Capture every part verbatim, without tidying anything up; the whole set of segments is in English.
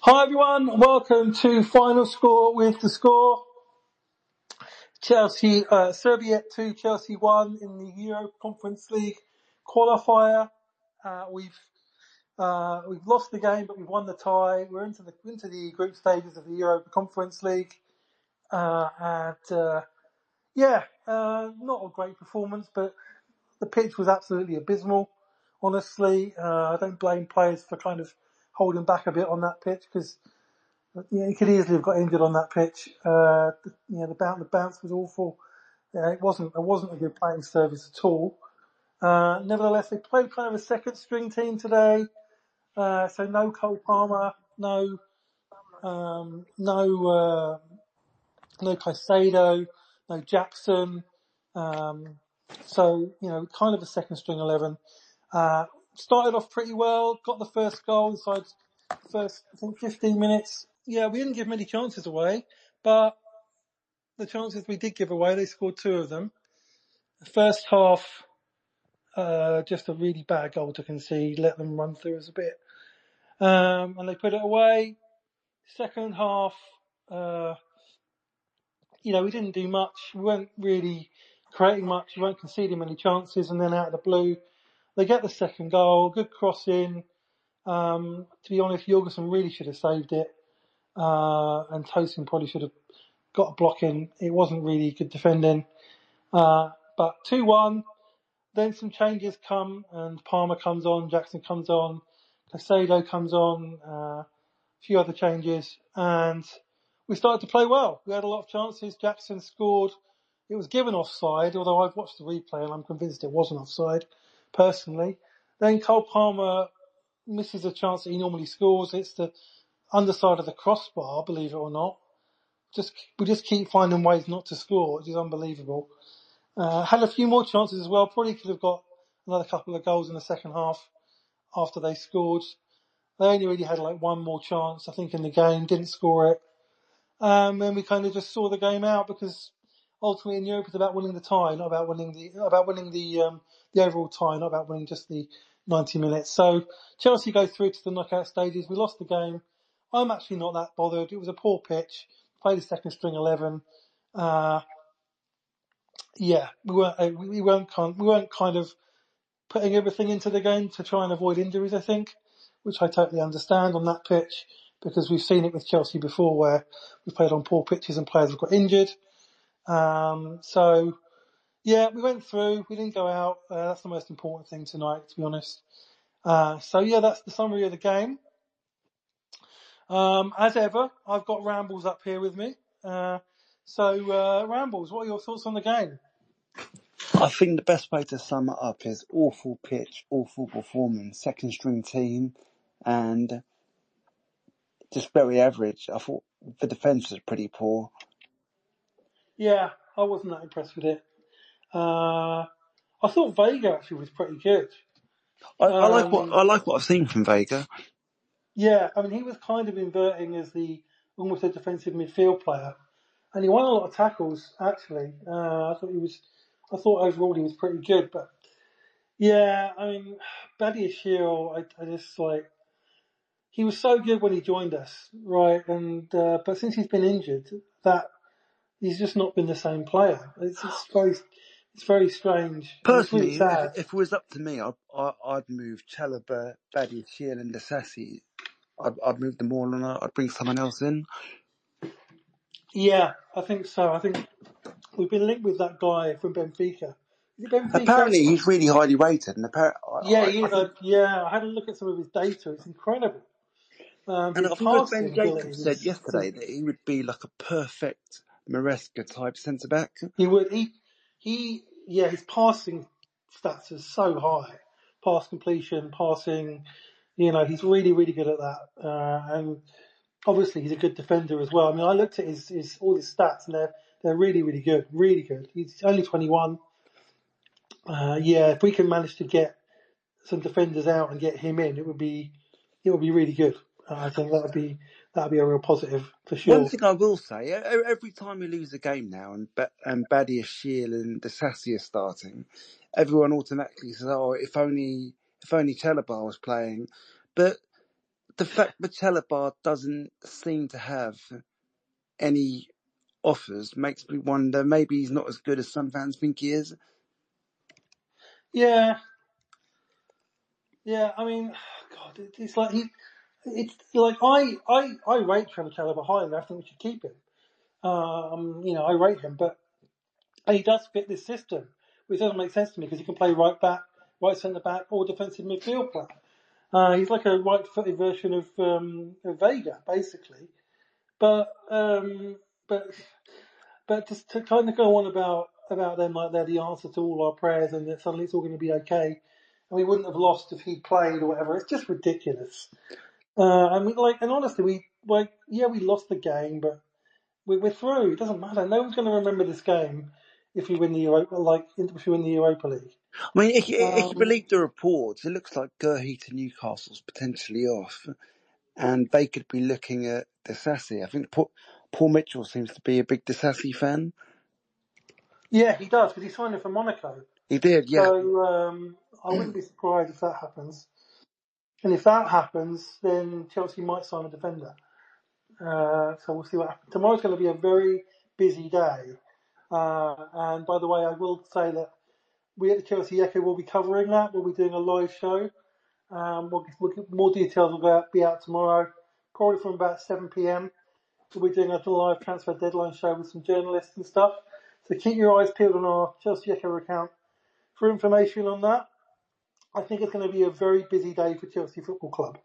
Hi everyone, welcome to Final Score with the score. Chelsea, uh, Serbia two, Chelsea one in the Euro Conference League qualifier. Uh, we've, uh, we've lost the game, but we've won the tie. We're into the, into the group stages of the Euro Conference League. Uh, and, uh, yeah, uh, not a great performance, but the pitch was absolutely abysmal. Honestly, uh, I don't blame players for kind of holding back a bit on that pitch because yeah, he could easily have got injured on that pitch. Uh, the, you know, the bounce, the bounce was awful. Yeah, it wasn't, it wasn't a good playing service at all. Uh, nevertheless, they played kind of a second string team today. Uh, so no Cole Palmer, no, um, no, uh, no Caicedo, no Jackson. Um, so, you know, kind of a second string eleven. Uh, started off pretty well, got the first goal inside the first, I think, fifteen minutes. Yeah, we didn't give many chances away, but the chances we did give away, they scored two of them. The first half, uh, just a really bad goal to concede, let them run through us a bit. Um, and they put it away. Second half, uh, you know, we didn't do much. We weren't really creating much. We weren't conceding many chances. And then out of the blue, they get the second goal, good cross in. Um, to be honest, Jorgensen really should have saved it. Uh, and Tosin probably should have got a block in. It wasn't really good defending. Uh, but two one, then some changes come and Palmer comes on, Jackson comes on, Caicedo comes on, uh, a few other changes and we started to play well. We had a lot of chances. Jackson scored. It was given offside, although I've watched the replay and I'm convinced it wasn't offside, personally. Then Cole Palmer misses a chance that he normally scores. It's the underside of the crossbar, believe it or not. Just, we just keep finding ways not to score, which is unbelievable. Uh, had a few more chances as well. Probably could have got another couple of goals in the second half after they scored. They only really had like one more chance, I think, in the game. Didn't score it. Um, and we kind of just saw the game out because ultimately in Europe it's about winning the tie, not about winning the, not about winning the, um, the overall tie, not about winning just the ninety minutes. So Chelsea go through to the knockout stages. We lost the game. I'm actually not that bothered. It was a poor pitch. Played a second string eleven. Uh, yeah, we weren't, uh, we weren't kind, we weren't kind of putting everything into the game to try and avoid injuries, I think, which I totally understand on that pitch because we've seen it with Chelsea before where we've played on poor pitches and players have got injured. Um, so yeah, we went through, we didn't go out. Uh, that's the most important thing tonight, to be honest. Uh, so yeah, that's the summary of the game. Um, as ever, I've got Rambles up here with me. Uh, so, uh, Rambles, what are your thoughts on the game? I think the best way to sum it up is awful pitch, awful performance, second string team, and just very average. I thought the defence was pretty poor. Yeah, I wasn't that impressed with it. Uh, I thought Vega actually was pretty good. I, I like what Um, I like what I've seen from Vega. yeah, I mean, he was kind of inverting as the almost a defensive midfield player, and he won a lot of tackles. Actually, uh, I thought he was. I thought overall he was pretty good, but yeah, I mean, Badiashile, I, I just like he was so good when he joined us, right? And uh, but since he's been injured, that he's just not been the same player. It's, it's very, it's very strange, and it's really Personally, if sad. if it was up to me, I'd I, I'd move Chalobah, Badiashile, and Disasi. I'd I'd move them all and I'd bring someone else in. Yeah, I think so. I think we've been linked with that guy from Benfica. Is it Benfica? Apparently, he's really highly rated, and apparently, Yeah, I, I, he I is. think. A, yeah, I had a look at some of his data. It's incredible. Um, And his I think what Ben passing Jacobs ability said is, yesterday that he would be like a perfect Maresca type centre back. he would, he, he, yeah, his passing stats are so high. Pass completion, passing, you know, he's really, really good at that. Uh, and obviously he's a good defender as well. I mean, I looked at his, his, all his stats and they're, they're really, really good, really good. He's only twenty-one. Uh, yeah, if we can manage to get some defenders out and get him in, it would be, it would be really good. Uh, I think that would be, that would be a real positive for One sure. thing I will say, e- every time we lose a game now and ba- and Badiashile and Disasi are starting, everyone automatically says, "Oh, if only if only Chalobah was playing." But the fact that Chalobah doesn't seem to have any offers makes me wonder maybe he's not as good as some fans think he is. Yeah, yeah. I mean, God, it, it's like he, it's like I, I, I rate Trevor Chalobah highly. I think we should keep him. Um, you know, I rate him, but he does fit this system, which doesn't make sense to me because he can play right back, right centre back, or defensive midfield player. Uh, he's like a right-footed version of, um, of Vega, basically. But um, but but just to kind of go on about about them like they're the answer to all our prayers and that suddenly it's all going to be okay, and we wouldn't have lost if he'd played or whatever. It's just ridiculous. Uh, and we like, and honestly, we like, yeah, we lost the game, but we, we're through. It doesn't matter. No one's going to remember this game if we win the Europa, like if we win the Europa League. I mean, if, if you Um, believe the reports, it looks like Gurhey to Newcastle's potentially off, and they could be looking at Disasi. I think Paul, Paul Mitchell seems to be a big Disasi fan. yeah, he does because he signed it for Monaco. He did, yeah. So um, I wouldn't be surprised if that happens. And if that happens, then Chelsea might sign a defender. Uh, so we'll see what happens. Tomorrow's going to be a very busy day. Uh, and by the way, I will say that we at the Chelsea Echo will be covering that. We'll be doing a live show. Um, we'll, we'll, more details will go out, be out tomorrow, probably from about seven p.m. We'll be doing a live transfer deadline show with some journalists and stuff. So keep your eyes peeled on our Chelsea Echo account for information on that. I think it's going to be a very busy day for Chelsea Football Club.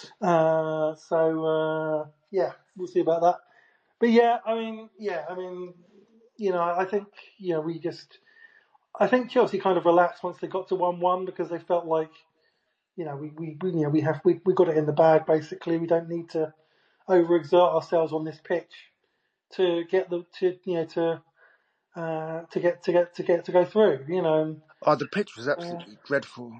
Uh, so, uh, yeah, we'll see about that. But yeah, I mean, yeah, I mean, you know, I think, you know, we just, I think Chelsea kind of relaxed once they got to one one because they felt like, you know, we, we, we you know, we have, we, we got it in the bag basically. We don't need to overexert ourselves on this pitch to get the, to, you know, to, uh, to get, to get, to get, to go through, you know. Oh, the pitch was Uh, absolutely dreadful.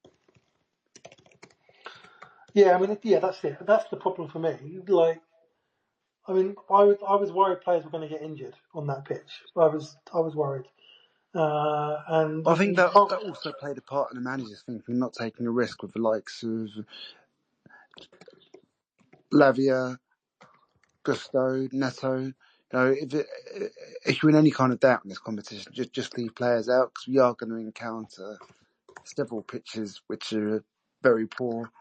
Yeah, I mean, yeah, that's it. That's the problem for me. Like, I mean, I was I was worried players were going to get injured on that pitch. I was I was worried, uh, and I you, think you that can't. that also played a part in the manager's thinking, not taking a risk with the likes of Lavia, Gusto, Neto. You know, if, it, if you're in any kind of doubt in this competition, just just leave players out because we are going to encounter several pitches which are very poor.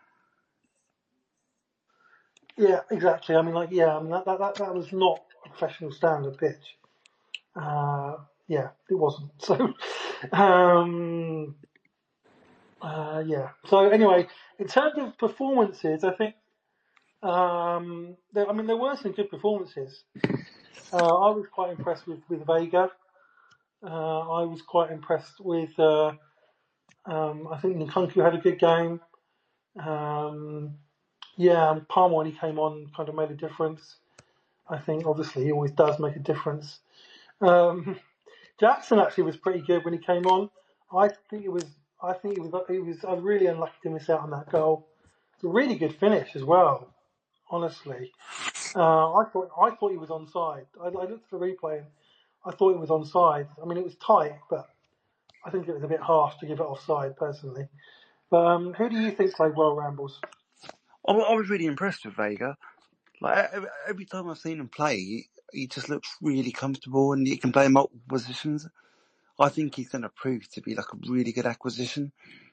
Yeah, exactly. I mean, like, yeah, I mean, that that that, that was not a professional standard pitch. Uh, yeah, it wasn't. So, um, uh, yeah. So anyway, in terms of performances, I think, um, there, I mean, there were some good performances. Uh, I was quite impressed with with Vega. Uh, I was quite impressed with. Uh, um, I think Nkunku had a good game. Um, yeah, and Palmer when he came on kind of made a difference. I think obviously he always does make a difference. Um, Jackson actually was pretty good when he came on. I think it was. I think it was. It was. I was really unlucky to miss out on that goal. It's a really good finish as well. Honestly, uh, I thought. I thought he was onside. I, I looked at the replay and I thought it was onside. I mean, it was tight, but I think it was a bit harsh to give it offside personally. But um, who do you think played well, Rambles? I, I was really impressed with Vega. Like every, every time I've seen him play, he, he just looks really comfortable and he can play in multiple positions. I think he's going to prove to be like a really good acquisition.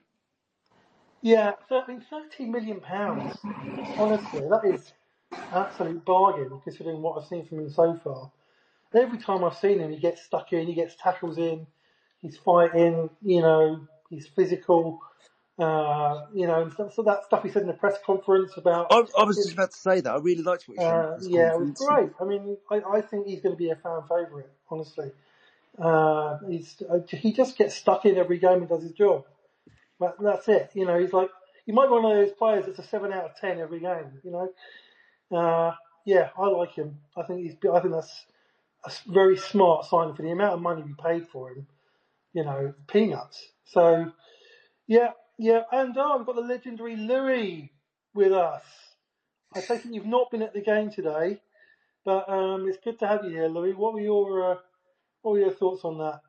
Yeah, so, I mean, thirty million pounds. Honestly, that is an absolute bargain considering what I've seen from him so far. Every time I've seen him, he gets stuck in, he gets tackles in, he's fighting, you know, he's physical, uh, you know, so, so that stuff he said in the press conference about, I, I was just about to say that. I really liked what he said in the uh, press yeah, it was conference. great. I mean, I, I think he's going to be a fan favourite, honestly. Uh, he's, uh, he just gets stuck in every game and does his job. But that's it. You know, he's like, he might be one of those players that's a seven out of ten every game, you know. Uh, yeah, I like him. I think he's, I think that's a very smart sign for the amount of money we paid for him. You know, peanuts. So, yeah, yeah. And oh, we've got the legendary Louis with us. I take it you've not been at the game today, but um, it's good to have you here, Louis. What were your, uh, what were your thoughts on that?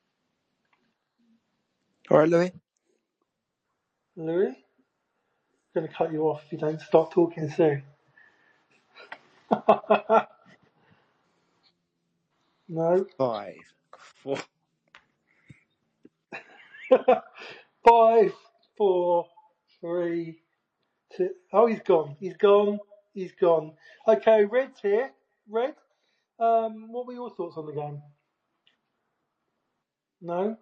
All right, Louis. Louis? going to cut you off if you don't stop talking soon. No. Five, four. Five, four, three, two. Oh, he's gone. He's gone. He's gone. Okay, Red's here. Red, um, what were your thoughts on the game? No?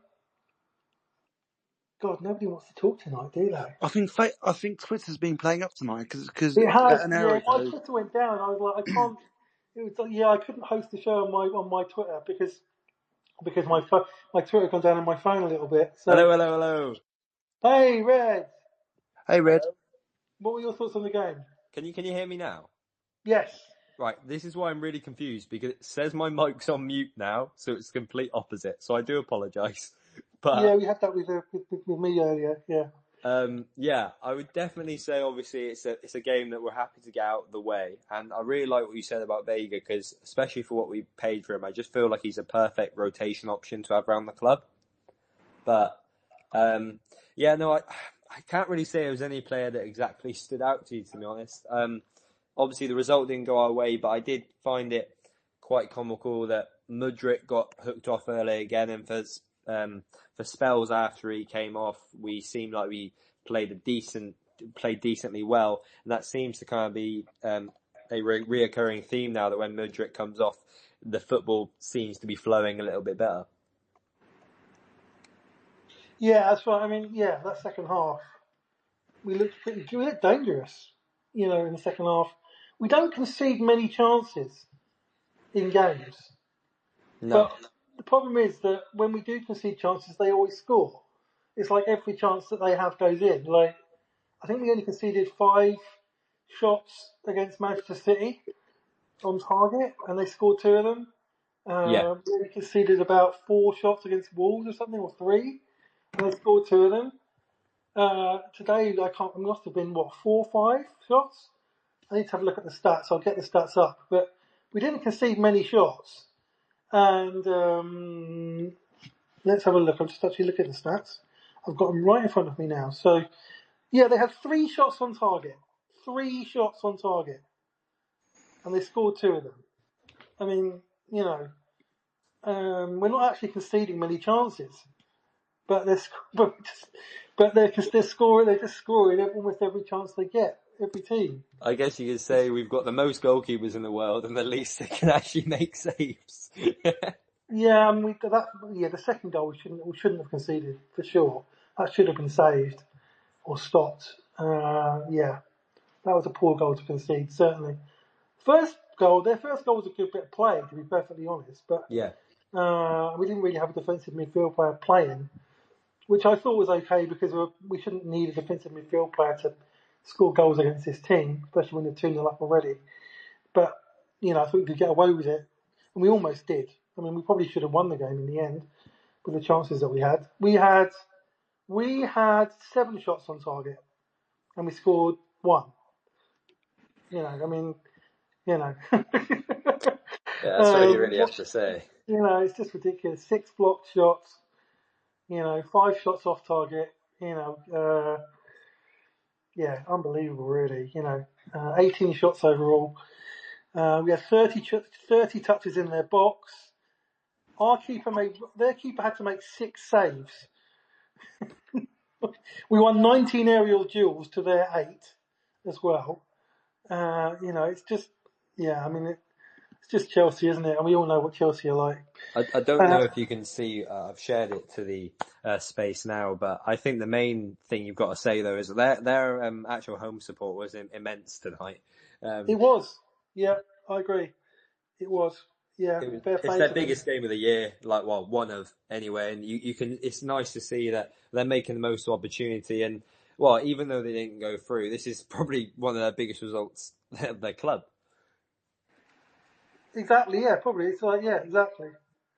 God, nobody wants to talk tonight, do they? I think I think Twitter's been playing up tonight because It has. an hour Yeah, my ago. Twitter went down. I was like, I can't. It was like, yeah, I couldn't host the show on my on my Twitter because because my phone, my Twitter gone down on my phone a little bit. So, Hello, hello, hello. hey, Red. Hey, Red. What were your thoughts on the game? Can you can you hear me now? Yes. Right, this is why I'm really confused because it says my mic's on mute now, so it's the complete opposite. So I do apologise. But Yeah, we had that with, uh, with, with with me earlier. Yeah. um, yeah, I would definitely say obviously it's a it's a game that we're happy to get out of the way, and I really like what you said about Vega because especially for what we paid for him, I just feel like he's a perfect rotation option to have around the club. But um, yeah, no, I I can't really say there was any player that exactly stood out to you, to be honest. Um, obviously the result didn't go our way, but I did find it quite comical that Mudryk got hooked off early again, and for um, for spells after he came off, we seemed like we played a decent, played decently well, and that seems to kind of be um, a re- reoccurring theme now that when Mudryk comes off, the football seems to be flowing a little bit better. Yeah, that's right. I mean, yeah, that second half, we looked pretty, we looked dangerous. You know, in the second half, we don't concede many chances in games. No. But the problem is that when we do concede chances, they always score. It's like every chance that they have goes in. Like, I think we only conceded five shots against Manchester City on target, and they scored two of them. Uh, Yeah. we only conceded about four shots against Wolves or something, or three, and they scored two of them. Uh, today, I can't, it must have been, what, four or five shots? I need to have a look at the stats. I'll get the stats up. But we didn't concede many shots. And um, let's have a look. I'm just actually looking at the stats. I've got them right in front of me now. So, yeah, they had three shots on target. Three shots on target. And they scored two of them. I mean, you know, um, we're not actually conceding many chances. But they're, but, but they're, they're scoring, they're just scoring almost every chance they get. Every team. I guess you could say we've got the most goalkeepers in the world and the least that can actually make saves. Yeah, and we that yeah the second goal we shouldn't we shouldn't have conceded for sure. That should have been saved or stopped. Uh, yeah, that was a poor goal to concede certainly. First goal, their first goal was a good bit of play to be perfectly honest, but Yeah. uh, we didn't really have a defensive midfield player playing, which I thought was okay because we shouldn't need a defensive midfield player to score goals against this team, especially when they're two nil up already. But you know, I thought we could get away with it, and we almost did. I mean, we probably should have won the game in the end with the chances that we had. We had we had seven shots on target, and we scored one. You know, I mean, you know. Yeah, that's all you um, really have to say. You know, it's just ridiculous. Six blocked shots, you know, five shots off target, you know, uh, yeah, unbelievable really, you know, uh, eighteen shots overall. Uh, we had thirty, thirty touches in their box. Our keeper made, their keeper had to make six saves. We won nineteen aerial duels to their eight as well. Uh, you know, it's just, yeah, I mean, it, it's just Chelsea, isn't it? And we all know what Chelsea are like. I, I don't Uh, know if you can see, uh, I've shared it to the uh, space now, but I think the main thing you've got to say though is that their, their um, actual home support was im- immense tonight. Um, It was. Yeah, I agree. It was. Yeah, it was, fair it's play their to them. biggest game of the year, like, well, one of anyway, and you, you can, it's nice to see that they're making the most of opportunity and, well, even though they didn't go through, this is probably one of their biggest results of their club. Exactly, yeah, probably. It's like, yeah, exactly.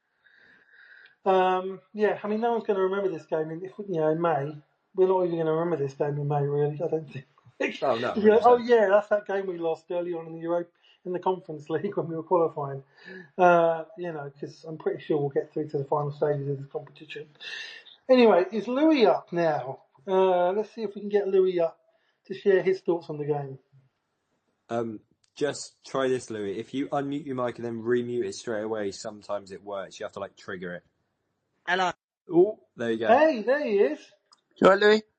Um, yeah, I mean, no one's going to remember this game in, if, you know, in May. We're not even going to remember this game in May, really. I don't think. Oh, no, You know, oh one hundred percent. yeah, that's that game we lost early on in the Euro in the Conference League when we were qualifying. Uh, you know, because I'm pretty sure we'll get through to the final stages of this competition. Anyway, is Louis up now? Uh, let's see if we can get Louis up to share his thoughts on the game. Um, just try this, Louis. If you unmute your mic and then remute it straight away, sometimes it works. You have to like trigger it. Hello. Oh, there you go. Hey, there he is. You alright, Louis?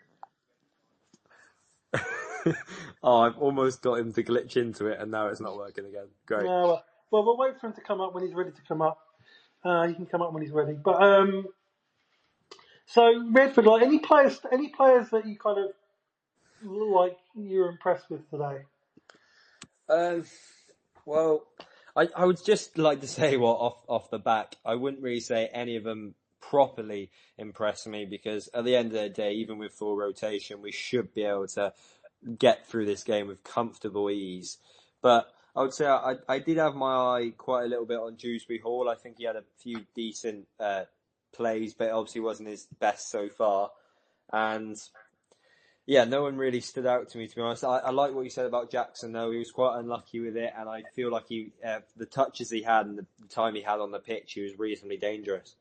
Oh, I've almost got him to glitch into it, and now it's not working again. Great. No, well, well, we'll wait for him to come up when he's ready to come up. Uh, he can come up when he's ready. But um, so Redford, like any players, any players that you kind of like you're impressed with today? Um, well, I, I would just like to say, well, off off the back, I wouldn't really say any of them properly impress me, because at the end of the day, even with full rotation, we should be able to get through this game with comfortable ease. But I would say I, I did have my eye quite a little bit on Dewsbury Hall. I think he had a few decent uh, plays, but it obviously wasn't his best so far. And yeah, no one really stood out to me, to be honest. I, I like what you said about Jackson, though. He was quite unlucky with it, and I feel like he, uh, the touches he had and the time he had on the pitch, he was reasonably dangerous.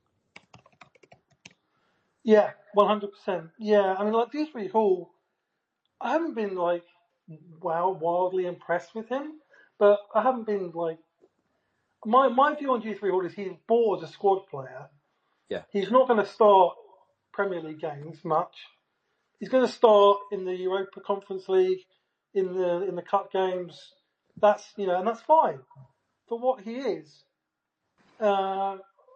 Yeah, one hundred percent. Yeah, I mean, like Dewsbury Hall, I haven't been like wow wildly impressed with him, but I haven't been like my my view on Dewsbury Hall is he's bored as a squad player. Yeah, he's not going to start Premier League games much. He's going to start in the Europa Conference League, in the in the cup games. That's you know, and that's fine for what he is. Uh,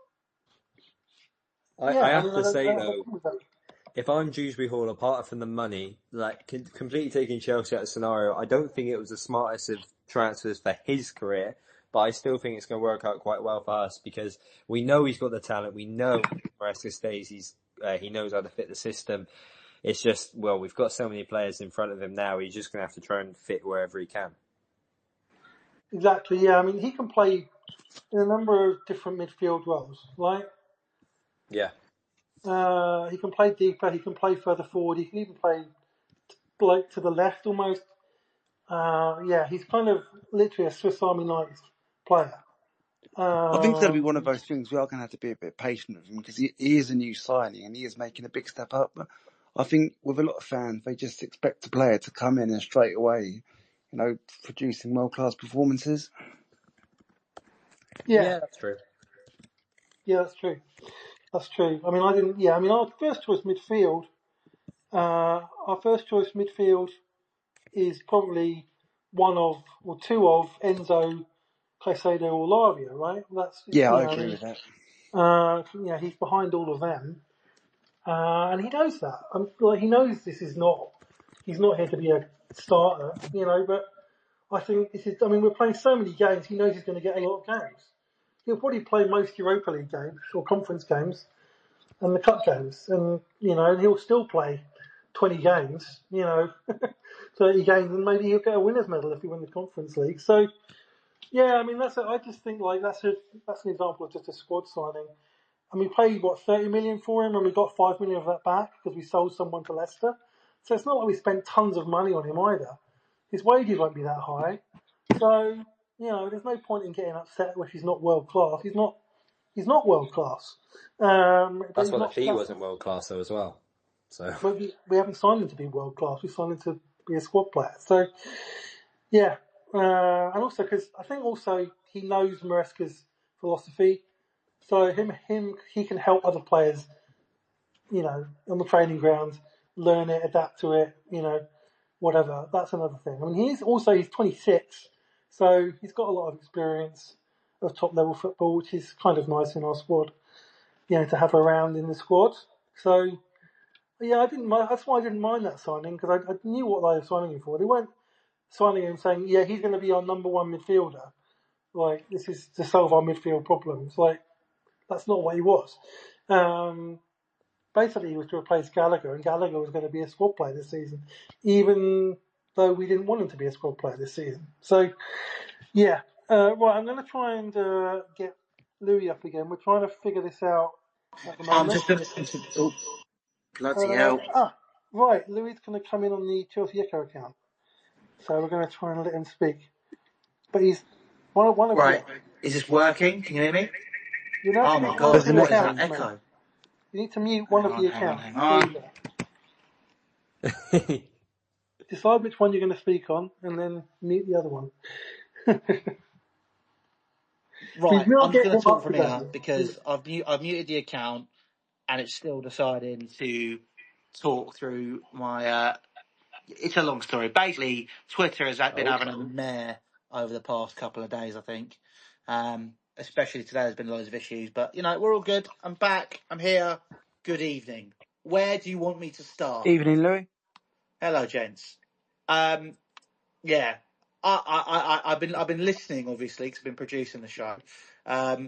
I, yeah, I have I mean, to I say, I have a though, problem with that. if I'm Dewsbury Hall, apart from the money, like completely taking Chelsea out of the scenario, I don't think it was the smartest of transfers for his career, but I still think it's going to work out quite well for us, because we know he's got the talent. We know Maresca stays. He's uh, he knows how to fit the system. It's just, well, we've got so many players in front of him now. He's just going to have to try and fit wherever he can. Exactly. Yeah, I mean, he can play in a number of different midfield roles, right? Yeah. Uh, he can play deeper. He can play further forward. He can even play like to the left almost. Uh, yeah, he's kind of literally a Swiss Army knife player. I think it's going to be Um, one of those things we are going to have to be a bit patient with him, because he, he is a new signing and he is making a big step up. But I think with a lot of fans, they just expect a player to come in and straight away, you know, producing world-class performances. yeah, Yeah, that's true. yeah, that's true. That's true. I mean, I didn't. Yeah, I mean, our first choice midfield. Uh, our first choice midfield is probably one of or two of Enzo, Caicedo, or Lavia, right? That's Yeah, you I know, agree with that. Uh, yeah, he's behind all of them, uh, and he knows that. Um, like he knows this is not. He's not here to be a starter, you know. But I think this is. I mean, we're playing so many games. He knows he's going to get a lot of games. He'll probably play most Europa League games or conference games and the cup games, and you know, and he'll still play twenty games, you know, thirty games, and maybe he'll get a winners medal if he win the Conference League. So. Yeah, I mean that's. A, I just think like that's a that's an example of just a squad signing. And we paid what thirty million for him, and we got five million of that back because we sold someone to Leicester. So it's not like we spent tons of money on him either. His wages won't be that high, so you know there's no point in getting upset if he's not world class. He's not. He's not world class. Um, but That's he's why the not, fee that's, wasn't world class, though, as well. So. But we, we haven't signed him to be world class. We signed him to be a squad player. So yeah. Uh, and also because I think also he knows Maresca's philosophy, so him him he can help other players, you know, on the training ground, learn it, adapt to it, you know, whatever. That's another thing. I mean, he's also he's twenty-six, so he's got a lot of experience of top level football, which is kind of nice in our squad, you know, to have around in the squad. So yeah, I didn't. That's why I didn't mind that signing, because I, I knew what they were signing him for. They weren't signing him saying, yeah, he's going to be our number one midfielder. Like, this is to solve our midfield problems. Like, that's not what he was. Um, basically, he was to replace Gallagher, and Gallagher was going to be a squad player this season, even though we didn't want him to be a squad player this season. So, yeah. Uh, right, I'm going to try and uh, get Louis up again. We're trying to figure this out at the moment. I'm just listening to... Oh, bloody uh, hell. Ah, right. Louis is going to come in on the Chelsea Echo account. So we're going to try and let him speak. But he's one of one of Right, you. is this working? Can you hear me? You know, Oh you my need god, to what is account, that mate. echo? You need to mute one Hang of on, the hang on, accounts. hang on. There you go. decide which one you're going to speak on, and then mute the other one. Right, Please I'm just get going him to talk up from today. here because I've mute, I've muted the account and it's still deciding to talk through my. Uh, it's a long story. Basically, Twitter has been having a mare over the past couple of days, I think. Um, especially today, there's been loads of issues, but you know we're all good. I'm back. I'm here. Good evening. Where do you want me to start? Evening, Louis. Hello, gents. Um, yeah, I, I, I, I've been, I've been listening, obviously, because I've been producing the show, um,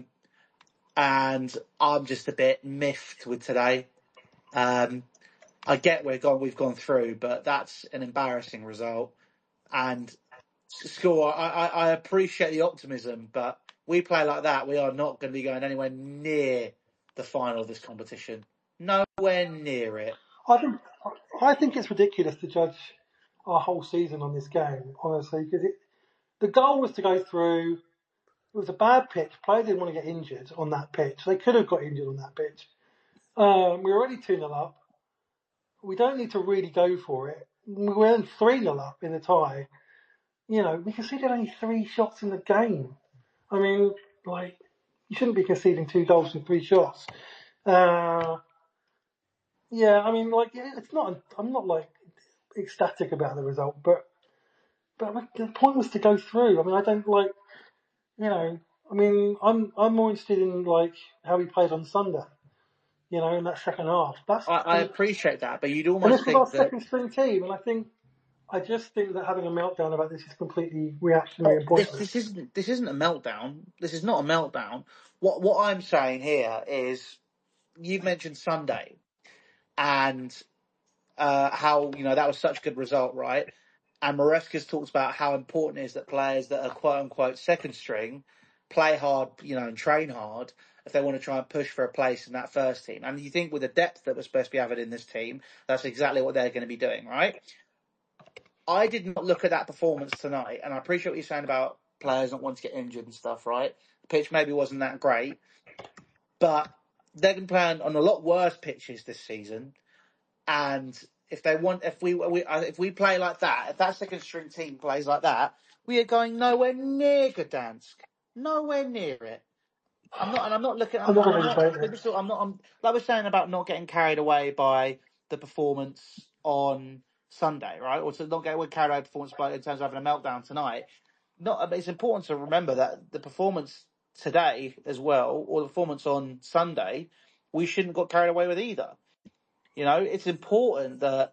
and I'm just a bit miffed with today. Um, I get we're gone, we've gone through, but that's an embarrassing result. And score, I, I, I appreciate the optimism, but we play like that, we are not going to be going anywhere near the final of this competition. Nowhere near it. I think I think it's ridiculous to judge our whole season on this game, honestly, because it, the goal was to go through. It was a bad pitch. Players didn't want to get injured on that pitch. They could have got injured on that pitch. Um, we were already two nil up. We don't need to really go for it. We were three nil up in the tie. You know, we conceded only three shots in the game. I mean, like, you shouldn't be conceding two goals in three shots. Uh, yeah, I mean, like, it's not, I'm not like ecstatic about the result, but, but the point was to go through. I mean, I don't like, you know, I mean, I'm, I'm more interested in like how we played on Sunday, you know, in that second half. That's, I, I appreciate that, but you'd and almost this was our think that second string team, and I think, I just think that having a meltdown about this is completely reactionary and this pointless. this isn't this isn't a meltdown. This is not a meltdown. What what I'm saying here is you've mentioned Sunday and uh, how you know that was such a good result, right? And Maresca's talked about how important it is that players that are quote unquote second string play hard, you know, and train hard if they want to try and push for a place in that first team. And you think with the depth that we're supposed to be having in this team, that's exactly what they're going to be doing, right? I did not look at that performance tonight, and I appreciate what you're saying about players not wanting to get injured and stuff, right? The pitch maybe wasn't that great, but they've been playing on a lot worse pitches this season. And if they want, if we, we if we play like that, if that second string team plays like that, we are going nowhere near Gdansk, nowhere near it. I'm not, and I'm not looking. I'm I'm, not and I'm going to not. debate it. I'm not. I'm like we're saying about not getting carried away by the performance on Sunday, right? Or to not get carried away performance by in terms of having a meltdown tonight. Not. It's important to remember that the performance today as well, or the performance on Sunday, we shouldn't got carried away with either. You know, it's important that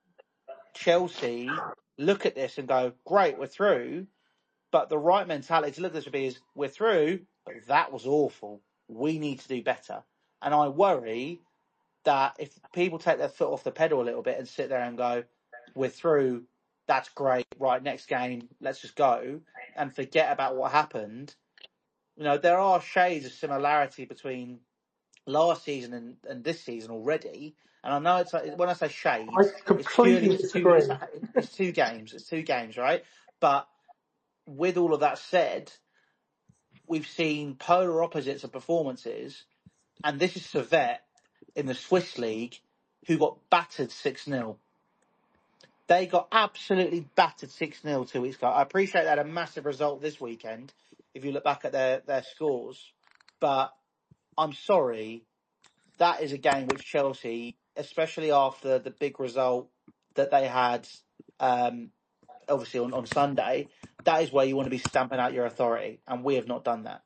Chelsea look at this and go, great, we're through. But the right mentality to look at this would be is, we're through, but that was awful. We need to do better. And I worry that if people take their foot off the pedal a little bit and sit there and go, we're through, that's great, right, next game, let's just go, and forget about what happened. You know, there are shades of similarity between last season and, and this season already. And I know it's like, when I say I shades, it's purely completely it's two disagree. it's, it's two games, it's two games, right? But with all of that said, we've seen polar opposites of performances, and this is Servette in the Swiss League, who got battered six nil. They got absolutely battered six nil two weeks ago. I appreciate they had a massive result this weekend, if you look back at their, their scores. But I'm sorry, that is a game which Chelsea, especially after the big result that they had, um, obviously on, on Sunday, that is where you want to be stamping out your authority, and we have not done that.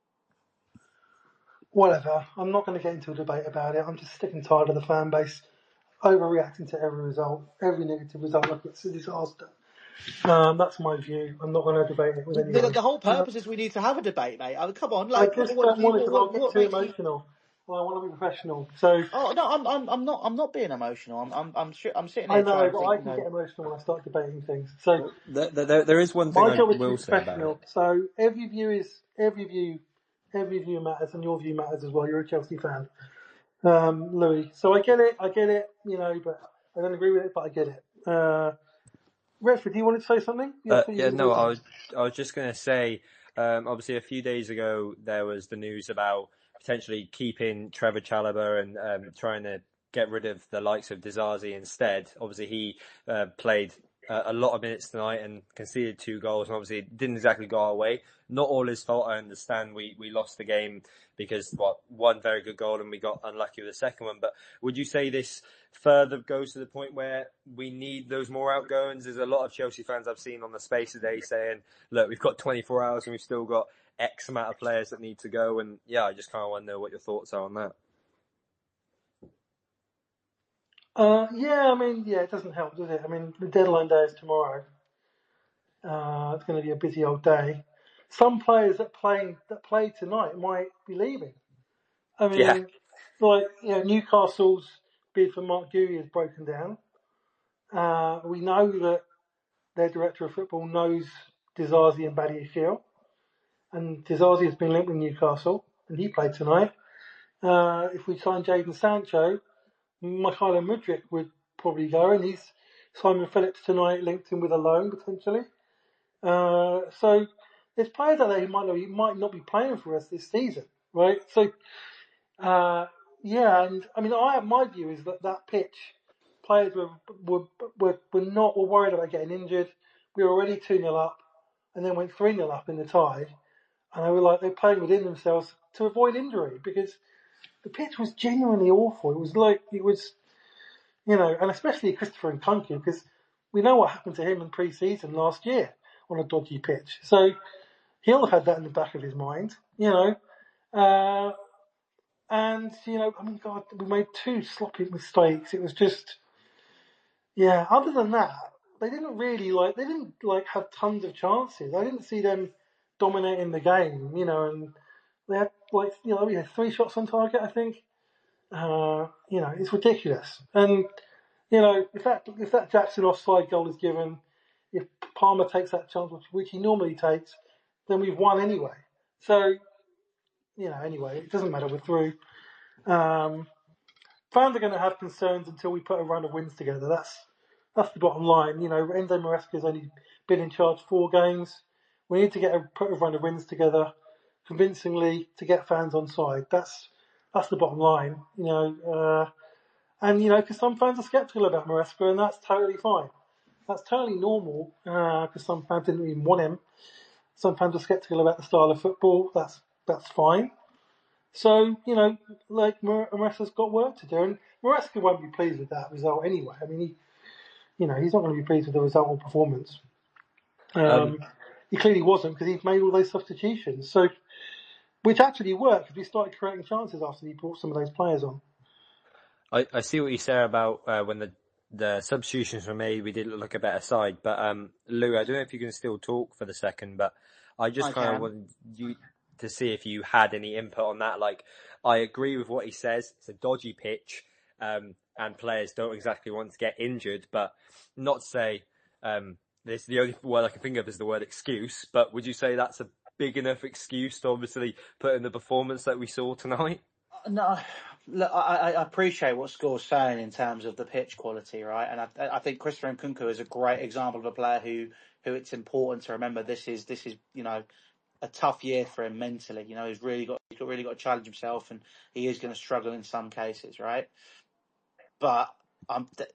Whatever. I'm not going to get into a debate about it. I'm just sick and tired of the fan base overreacting to every result, every negative result like it's a disaster. Um, that's my view. I'm not going to debate it with The, anyone. the whole Uh, purpose is we need to have a debate, mate. I mean, come on, I like, what, just what, don't do you, want it what, because I'll what, get what too makes you? emotional. Well, I want to be professional. So Oh no, I'm, I'm, I'm not, I'm not being emotional. I'm, I'm, I'm, sh- I'm sitting I here know, trying to but think, I you can know. get emotional when I start debating things. So Well, there, there, there is one thing my I job is to be will say about it. professional. So every view is every view, every view matters, and your view matters as well. You're a Chelsea fan, um, Louis. So I get it. I get it. You know, but I don't agree with it, but I get it. Uh, Redford, do you want to say something? Yeah, I Uh, thought you yeah, were going no, to say I something. was I was just going to say, um, obviously a few days ago there was the news about potentially keeping Trevor Chalobah and um, trying to get rid of the likes of Disasi instead. Obviously he uh, played uh, a lot of minutes tonight and conceded two goals, and obviously it didn't exactly go our way. Not all his fault. I understand we, we lost the game because what one very good goal and we got unlucky with the second one. But would you say this further goes to the point where we need those more outgoings? There's a lot of Chelsea fans I've seen on the space today saying, look, we've got twenty-four hours and we've still got X amount of players that need to go. And yeah, I just kind of want to know what your thoughts are on that. Uh, yeah, I mean, yeah, it doesn't help, does it? I mean, the deadline day is tomorrow. Uh, it's going to be a busy old day. Some players that play that play tonight might be leaving. I mean, Yeah. like you know, Newcastle's bid for Mark Guehi has broken down. Uh, we know that their director of football knows Disasi and Badiashile, and Disasi has been linked with Newcastle, and he played tonight. Uh, if we sign Jadon Sancho, Mykhailo Mudryk would probably go, and he's Simon Phillips tonight linked him with a loan potentially. Uh, so there's players out there who might not, might not be playing for us this season, right? So uh, yeah, and I mean, I my view is that that pitch, players were were were, were not were worried about getting injured. We were already two nil up, and then went three nil up in the tie, and they were like they're playing within themselves to avoid injury because the pitch was genuinely awful. It was like, it was, you know, and especially Christopher Nkunku, because we know what happened to him in pre-season last year on a dodgy pitch. So he'll have had that in the back of his mind, you know. Uh, and, you know, I mean, God, we made two sloppy mistakes. It was just, yeah, other than that, they didn't really, like, they didn't, like, have tons of chances. I didn't see them dominating the game, you know, and they had, like, you know, we had three shots on target, I think. Uh, you know, it's ridiculous. And, you know, if that if that Jackson offside goal is given, if Palmer takes that chance, which, which he normally takes, then we've won anyway. So, you know, anyway, it doesn't matter. We're through. Um, fans are going to have concerns until we put a run of wins together. That's that's the bottom line. You know, Enzo Maresca's only been in charge four games. We need to get a put a run of wins together convincingly to get fans on side. That's that's the bottom line. You know, uh, and you know, because some fans are sceptical about Maresca, and that's totally fine. That's totally normal because uh, some fans didn't even want him. Some fans are sceptical about the style of football. That's that's fine. So, you know, like Maresca's got work to do, and Maresca won't be pleased with that result anyway. I mean, he, you know, he's not going to be pleased with the result or performance. Um, um, he clearly wasn't because he's made all those substitutions. So, which actually worked because we started creating chances after he brought some of those players on. I, I see what you say about uh, when the the substitutions were made, we did look a better side. But um, Lou, I don't know if you can still talk for the second, but I just kind of wanted you to see if you had any input on that. Like, I agree with what he says. It's a dodgy pitch, um, and players don't exactly want to get injured. But not to say um, this. The only word I can think of is the word excuse. But would you say that's a big enough excuse to obviously put in the performance that we saw tonight? No, look, I, I appreciate what Score's saying in terms of the pitch quality, right? And I, I think Christopher Nkunku is a great example of a player who, who it's important to remember. This is this is you know a tough year for him mentally. You know, he's really got he's got really got to challenge himself, and he is going to struggle in some cases, right? But um, th-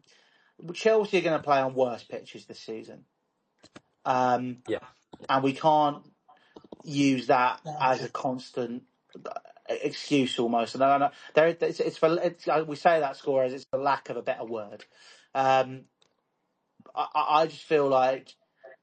Chelsea are going to play on worse pitches this season, um, yeah, and we can't use that as a constant excuse almost. And I know there, it's, it's for it's, we say that Score as it's for lack of a better word. Um, I, I just feel like,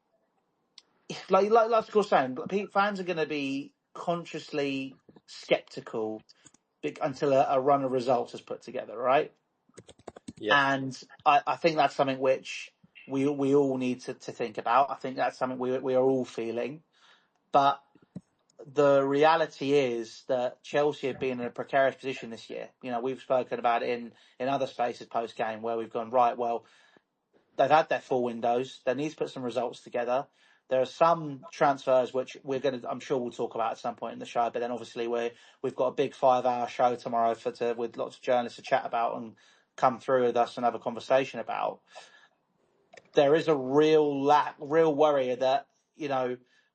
like like like Score saying, fans are going to be consciously sceptical until a, a run of results is put together, right? Yeah. And I, I think that's something which we we all need to, to think about. I think that's something we we are all feeling, but the reality is that Chelsea have been in a precarious position this year. You know, we've spoken about it in, in other spaces post-game where we've gone, right, well, they've had their full windows. They need to put some results together. There are some transfers which we're going to, I'm sure we'll talk about at some point in the show, but then obviously we're, we've got a big five-hour show tomorrow for to, with lots of journalists to chat about and come through with us and have a conversation about. There is a real lack, real worry that, you know,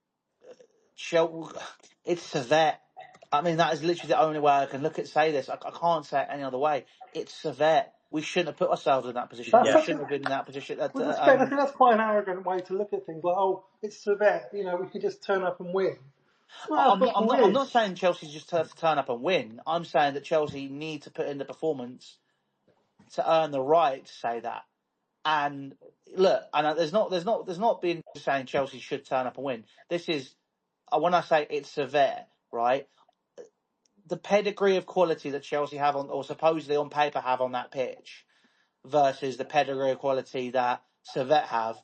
it's Servette. I mean, that is literally the only way I can look at say this. I, I can't say it any other way. It's Servette. we shouldn't have put ourselves in that position. That's We Yeah. such shouldn't a, have been in that position. That, with uh, respect, I um, think that's quite an arrogant way to look at things. Like, oh, it's Servette, you know, we could just turn up and win. That's not how I'm not, I'm football not, I'm is. not saying Chelsea just have to turn up and win. I'm saying that Chelsea need to put in the performance to earn the right to say that. And look, and there's not, there's not, there's not been saying Chelsea should turn up and win. This is, when I say it's severe, right? The pedigree of quality that Chelsea have on, or supposedly on paper have on that pitch, versus the pedigree of quality that Servette have.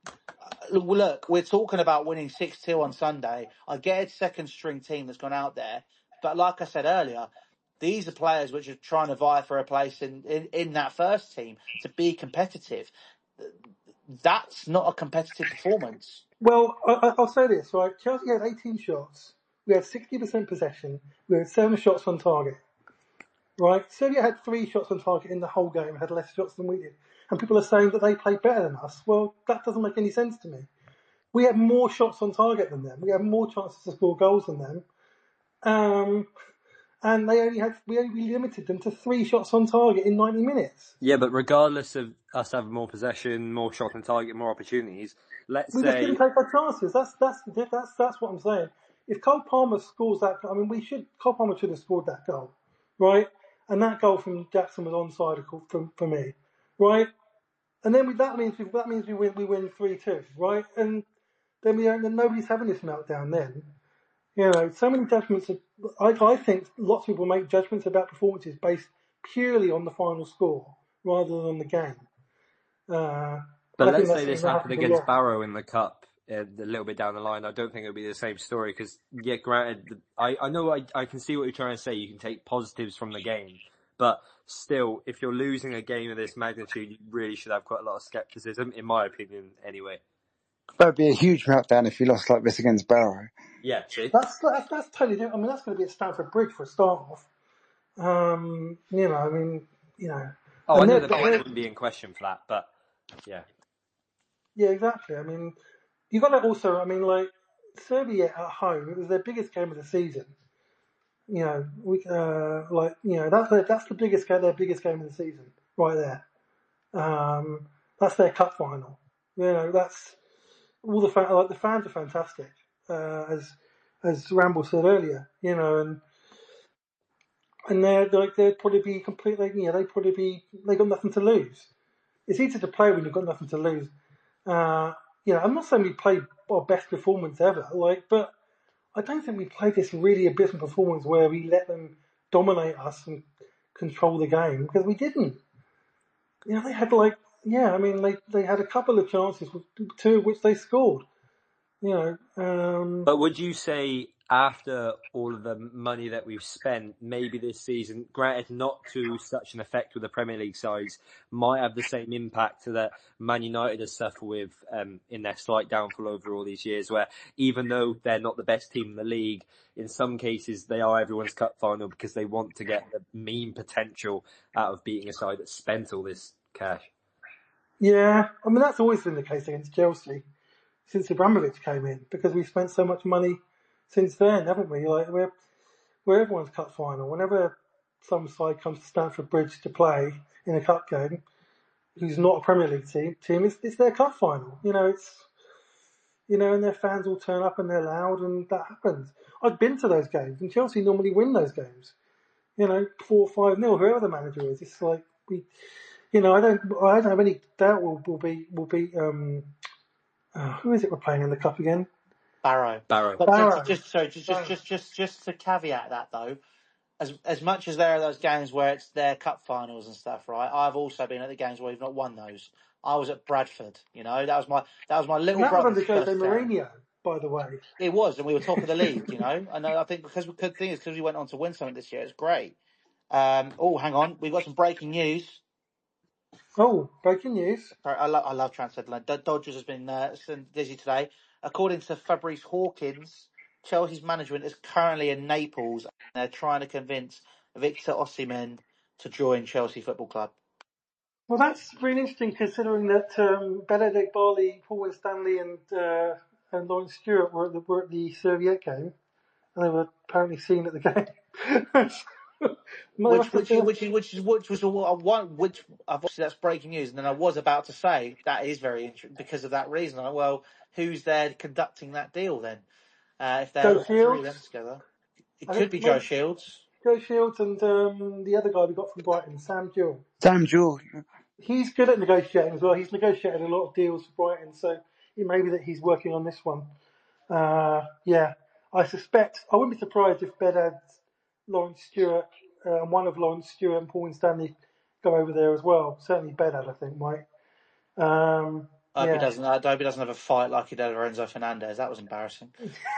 Look, we're talking about winning six two on Sunday. I get it's second string team that's gone out there, but like I said earlier, these are players which are trying to vie for a place in, in, in that first team to be competitive. That's not a competitive performance. Well, I, I'll say this, right? Chelsea had eighteen shots. We had sixty percent possession. We had seven shots on target. Right? Serbia had three shots on target in the whole game, had less shots than we did. And people are saying that they played better than us. Well, that doesn't make any sense to me. We had more shots on target than them. We had more chances to score goals than them. Um, and they only had, we only limited them to three shots on target in ninety minutes. Yeah, but regardless of us having more possession, more shots on target, more opportunities, let's We just say... didn't take our chances. That's, that's, that's, that's what I'm saying. If Cole Palmer scores that, I mean, we should, Cole Palmer should have scored that goal, right? And that goal from Jackson was onside for, for me, right? And then we, that means we, that means we win we win three two, right? And then we don't, then nobody's having this meltdown. Then, you know, so many judgments. Are, I I think lots of people make judgments about performances based purely on the final score rather than on the game. Uh, But I let's think say that's this happened happens a against lot. Barrow in the Cup uh, a little bit down the line. I don't think it would be the same story because, yeah, granted, I, I know I, I can see what you're trying to say. You can take positives from the game. But still, if you're losing a game of this magnitude, you really should have quite a lot of scepticism, in my opinion, anyway. That would be a huge meltdown if you lost like this against Barrow. Yeah, see? That's that's, that's totally different. I mean, that's going to be at Stamford Bridge for a start off. Um, you know, I mean, you know. Oh, I know they're- the they're- pitch wouldn't be in question for that, but yeah. Yeah, exactly. I mean, you got to also, I mean, like, Serbia at home, it was their biggest game of the season. You know, we, uh, like, you know, that's their, that's the biggest game, their biggest game of the season, right there. Um, that's their cup final. You know, that's all the fan, like the fans are fantastic, uh, as as Ramble said earlier. You know, and and they're like they'd probably be completely, you know, they probably be they got nothing to lose. It's easy to play when you've got nothing to lose. Uh, you know, I'm not saying we played our best performance ever, like, but I don't think we played this really abysmal performance where we let them dominate us and control the game, because we didn't. You know, they had like, yeah, I mean, they, they had a couple of chances, two of which they scored. You know, um, But would you say after all of the money that we've spent, maybe this season, granted not to such an effect with the Premier League sides, might have the same impact that Man United has suffered with um, in their slight downfall over all these years, where even though they're not the best team in the league, in some cases they are everyone's cup final because they want to get the mean potential out of beating a side that spent all this cash. yeah, I mean, that's always been the case against Chelsea since Abramovich came in, because we've spent so much money since then, haven't we? Like, we're, we're everyone's cup final. Whenever some side comes to Stamford Bridge to play in a cup game, who's not a Premier League team, team it's, it's their cup final. You know, it's, you know, and their fans will turn up and they're loud, and that happens. I've been to those games, and Chelsea normally win those games. You know, four, five nil, whoever the manager is. It's like we, you know, I don't, I don't have any doubt we'll, we'll be, we'll be. Um, uh, who is it we're playing in the cup again? Barrow. Barrow. But Barrow. just, just sorry, just, just, Barrow. just, just, just to caveat that though, as as much as there are those games where it's their cup finals and stuff, right? I've also been at the games where we've not won those. I was at Bradford, you know, that was my that was my little And that was brother's under Jose first game. Mourinho, by the way. It was, and we were top of the league, you know. And I think because we could thing is because we went on to win something this year, it's great. Um, oh, hang on, we've got some breaking news. Oh, breaking news. Sorry, I love I love transfer deadline. D- Dodgers has been uh, dizzy today. According to Fabrice Hawkins, Chelsea's management is currently in Naples and they're trying to convince Victor Osimhen to join Chelsea Football Club. Well, that's really interesting, considering that um, Benedict Barley, Paul Stanley, and uh, and Lawrence Stewart were at the, were at the Serviette game, and they were apparently seen at the game. Which, which, which, which, which was a one, which obviously that's breaking news. And then I was about to say that is very interesting because of that reason. Like, well, who's there conducting that deal then? Uh, if they're Joe all three of them Shields. together, it I could think be Joe maybe Shields. Joe Shields and um, the other guy we got from Brighton, Sam Jewell. Sam Jewell. He's good at negotiating as well. He's negotiated a lot of deals for Brighton, so it may be that he's working on this one. Uh, yeah, I suspect, I wouldn't be surprised if Bedad's Lawrence Stewart, uh, and one of Lawrence Stewart and Paul and Stanley go over there as well. Certainly Bedad, I think, might. Um, I hope yeah. he doesn't. I hope he doesn't have a fight like he did Lorenzo Fernandez. That was embarrassing.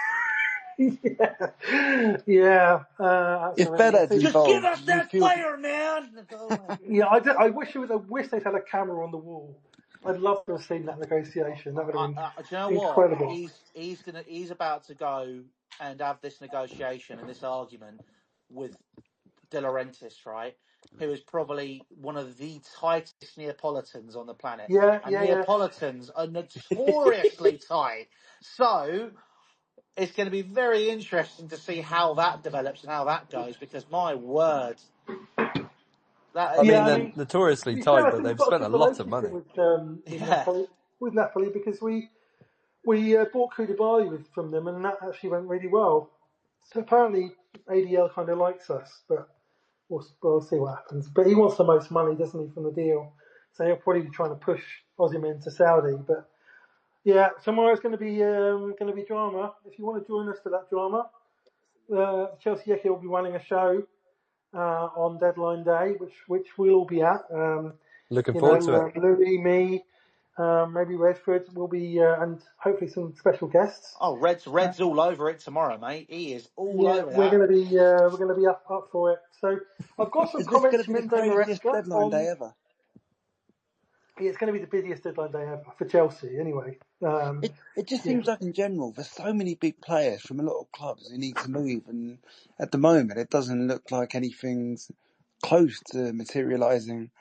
yeah, yeah. Uh, If Bedad's Just involved, give us that feel... player, man. yeah, I, did, I wish it was. I wish they'd had a camera on the wall. I'd love to have seen that negotiation. That would have been uh, uh, do you know incredible. What? He's he's gonna he's about to go and have this negotiation and this argument with De Laurentiis, right? Who is probably one of the tightest Neapolitans on the planet. Yeah, and yeah, Neapolitans yeah. are notoriously tight. So it's going to be very interesting to see how that develops and how that goes. Because my word. That, I yeah, mean, I they're mean, notoriously fair, tight, I but think we've they've got spent a a good lot of money. relationship with, um, with, yeah. Napoli, with Napoli because we we uh, bought Koulibaly with from them, and that actually went really well. So apparently A D L kind of likes us, but we'll, we'll see what happens. But he wants the most money, doesn't he, from the deal? So he'll probably be trying to push Osimhen to Saudi. But yeah, tomorrow's going to be um, going to be drama. If you want to join us for that drama, uh, Chelsea Yeki will be running a show. Uh, on deadline day, which which we'll all be at. Um, Looking you forward know, to it. uh, Louis, me, um, maybe Redford will be, uh, and hopefully some special guests. Oh, Red's Red's uh, all over it tomorrow, mate. He is all yeah, over we're that. going to be uh, we're going to be up up for it. So I've got some Is comments this from going to be the Enzo craziest Maresca deadline on. day ever? Yeah, it's going to be the busiest deadline day ever for Chelsea, anyway. Um, it it just yeah. seems like in general there's so many big players from a lot of clubs who need to move, and at the moment it doesn't look like anything's close to materialising.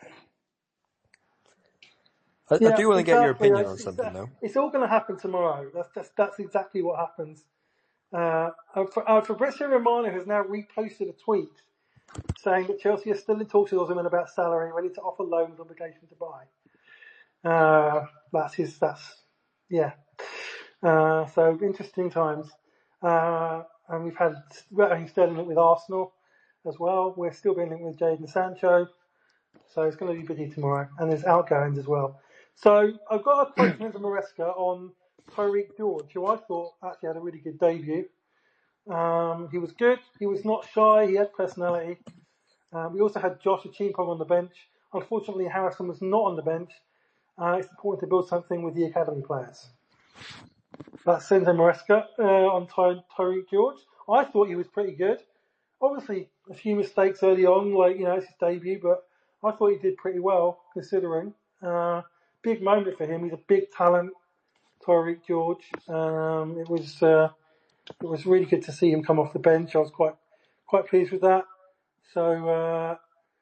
I, yeah, I do want to exactly. get your opinion it's, on something, it's, though. It's all going to happen tomorrow. That's that's, that's exactly what happens. Uh, uh, Fabrizio Romano has now reposted a tweet saying that Chelsea are still in talks with Osimhen about salary, ready to offer loan with obligation to buy. Uh, that's his, that's, yeah. Uh, so interesting times. Uh, and we've had Raheem Sterling linked with Arsenal as well. We're still being linked with Jadon Sancho. So it's going to be busy tomorrow. And there's outgoings as well. So I've got a quote from Enzo Maresca on Tyreek George, who I thought actually had a really good debut. Um, he was good. He was not shy. He had personality. Um, we also had Josh Achimpong on the bench. Unfortunately, Harrison was not on the bench. Uh, it's important to build something with the academy players. That's Enzo Maresca uh, on Ty- Tyreek George. I thought he was pretty good. Obviously, a few mistakes early on, like, you know, it's his debut, but I thought he did pretty well considering. Uh, big moment for him. He's a big talent, Tyreek George. Um, it was uh, it was really good to see him come off the bench. I was quite quite pleased with that. So, uh,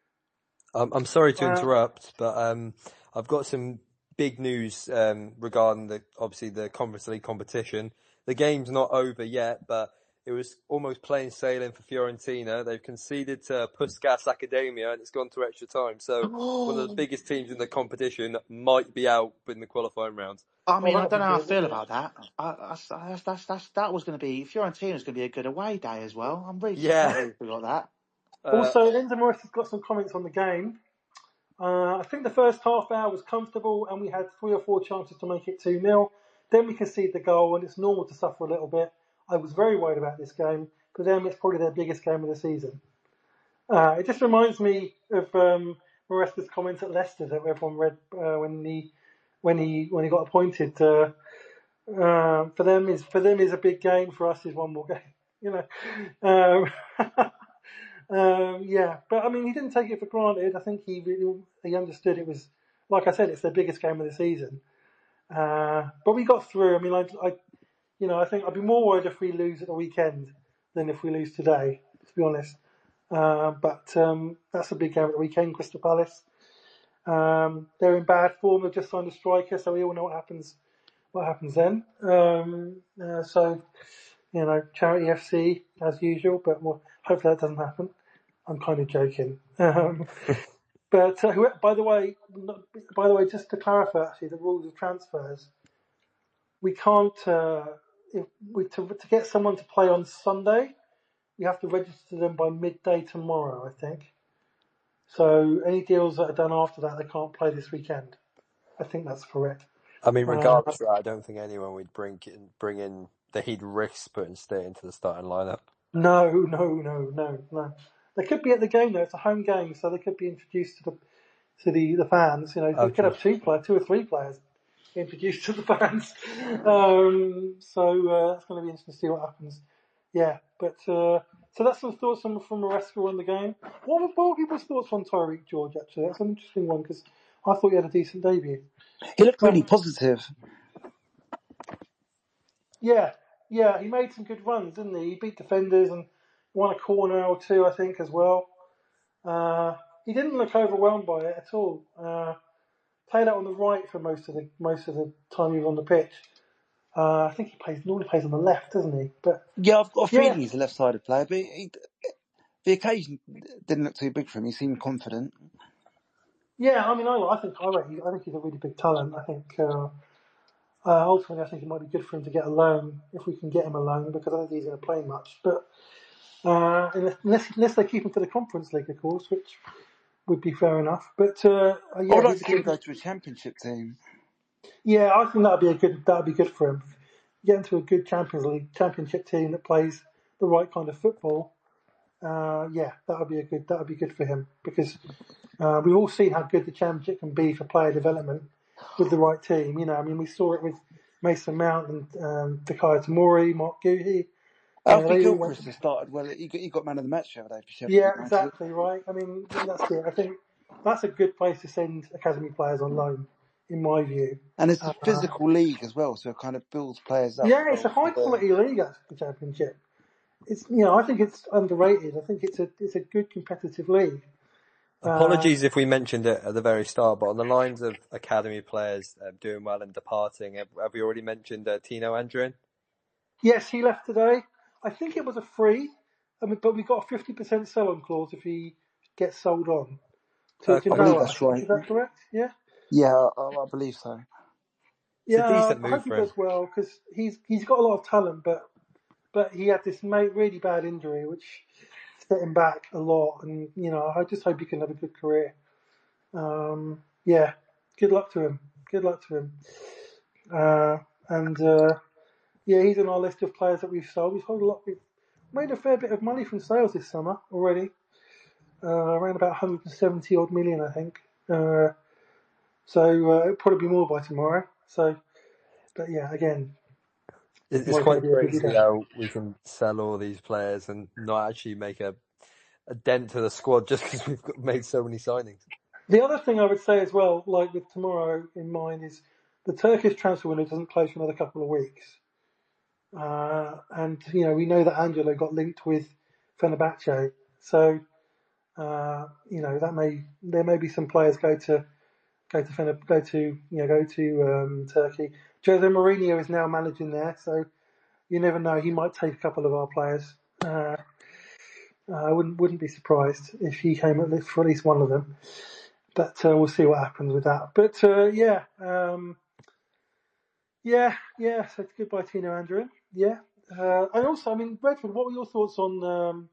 I'm, I'm sorry to uh, interrupt, but um, I've got some big news um, regarding the obviously the Conference League competition. The game's not over yet, but it was almost plain sailing for Fiorentina. They've conceded to Puskas Academia, and it's gone to extra time. So one of the biggest teams in the competition might be out in the qualifying rounds. I mean, well, I don't that'd know be how I good, feel wouldn't about that. I, that's, that's, that's, that's, that was going to be Fiorentina's going to be a good away day as well. I'm really Yeah. surprised we got that. it? Uh, also, Enzo Maresca's got some comments on the game. Uh, I think the first half hour was comfortable, and we had three or four chances to make it two nil. Then we conceded the goal, and it's normal to suffer a little bit. I was very worried about this game. For them, it's probably their biggest game of the season. Uh, it just reminds me of um, Maresca's comments at Leicester that everyone read uh, when he when he when he got appointed. Uh, uh, for them is for them is a big game. For us is one more game. You know. Um, um, yeah, but I mean, he didn't take it for granted. I think he really, he understood it was, like I said, it's their biggest game of the season. Uh, but we got through. I mean, I, I, you know, I think I'd be more worried if we lose at the weekend than if we lose today, to be honest. Uh, but um, that's a big game at the weekend, Crystal Palace. Um, they're in bad form. They've just signed a striker, so we all know what happens. What happens then? Um, uh, so, you know, charity F C as usual, but we'll, hopefully that doesn't happen. I'm kind of joking. Um, but uh, who- by the way, not- by the way, just to clarify, actually, the rules of transfers, we can't uh, if we to to get someone to play on Sunday, we have to register them by midday tomorrow, I think. So any deals that are done after that, they can't play this weekend. I think that's correct. I mean, Uh, regardless of that, I don't think anyone would bring in, bring in that he'd risk putting Stay into the starting lineup. no, no, no, no, no. They could be at the game though. It's a home game, so they could be introduced to the to the, the fans. You know, Oh, they could true. have two players, two or three players introduced to the fans. Um, so uh, that's going to be interesting to see what happens. Yeah, but uh, so that's some thoughts from from Maresca on the game. What were, what were people's thoughts on Tyreek George? Actually, that's an interesting one because I thought he had a decent debut. He looked really positive. Yeah, yeah, he made some good runs, didn't he? He beat defenders and won a corner or two, I think, as well. Uh, he didn't look overwhelmed by it at all. Uh, played out on the right for most of the most of the time he was on the pitch. Uh, I think he plays normally plays on the left, doesn't he? But Yeah, I've got a yeah, feeling he's a left-sided player, but he, the occasion didn't look too big for him. He seemed confident. yeah. I mean, I, I think I rate. I think he's a really big talent. I think uh, uh, ultimately, I think it might be good for him to get a loan if we can get him a loan because I don't think he's going to play much. But uh, unless unless they keep him for the Conference League, of course, which would be fair enough. But uh, I yeah, would like he's to a see him good. go to a championship team. Yeah, I think that'd be a good. That'd be good for him. Get into a good Champions League championship team that plays the right kind of football. Uh, yeah, that would be a good. That would be good for him because uh, we've all seen how good the championship can be for player development with the right team. You know, I mean, we saw it with Mason Mount and um, Fikayo Tomori, Mark Guhi. You know, Alfie they all went. Gilchrist has started well. He got, he got man of the match the other day for Sheffield Yeah, United. exactly right. I mean, that's it. I think that's a good place to send academy players on loan, in my view. And it's a Uh, physical league as well, so it kind of builds players up. yeah, it's a Well, high for the, quality league, actually, the championship. It's you know I think it's underrated. I think it's a it's a good competitive league. Uh, Apologies if we mentioned it at the very start, but on the lines of academy players uh, doing well and departing, have, have we already mentioned uh, Tino Andrin? yes, he left today. I think it was a free, I mean, but we got a fifty percent sell-on clause if he gets sold on to, to Okay. I believe Noah. I that's think right. is that correct? Yeah. Yeah, I, I believe so. It's a Yeah, decent I move hope he for him. does well because he's he's got a lot of talent, but but he had this ma- really bad injury which set him back a lot, and you know I just hope he can have a good career. Um, yeah, good luck to him. Good luck to him. Uh, and uh, yeah, he's on our list of players that we've sold. We've sold a lot. We've made a fair bit of money from sales this summer already. Uh, around about one hundred seventy odd million, I think. Uh, so uh, it'll probably be more by tomorrow. So, but yeah, again, It- It's tomorrow's going quite to be a busy crazy day. how we can sell all these players and not actually make a, a dent to the squad just because we've got, made so many signings. The other thing I would say as well, like with tomorrow in mind, is the Turkish transfer window doesn't close for another couple of weeks. Uh, and, you know, we know that Angelo got linked with Fenerbahce. So, uh, you know, that may, there may be some players go to, go to Fener, go to, you know, go to, um, Turkey. Jose Mourinho is now managing there. So you never know. He might take a couple of our players. Uh, I wouldn't, wouldn't be surprised if he came at least for at least one of them. But, uh, we'll see what happens with that. But, uh, yeah, um, yeah, yeah. So goodbye, Tino Andrew. Yeah. Uh, and also, I mean, Redford, what were your thoughts on um,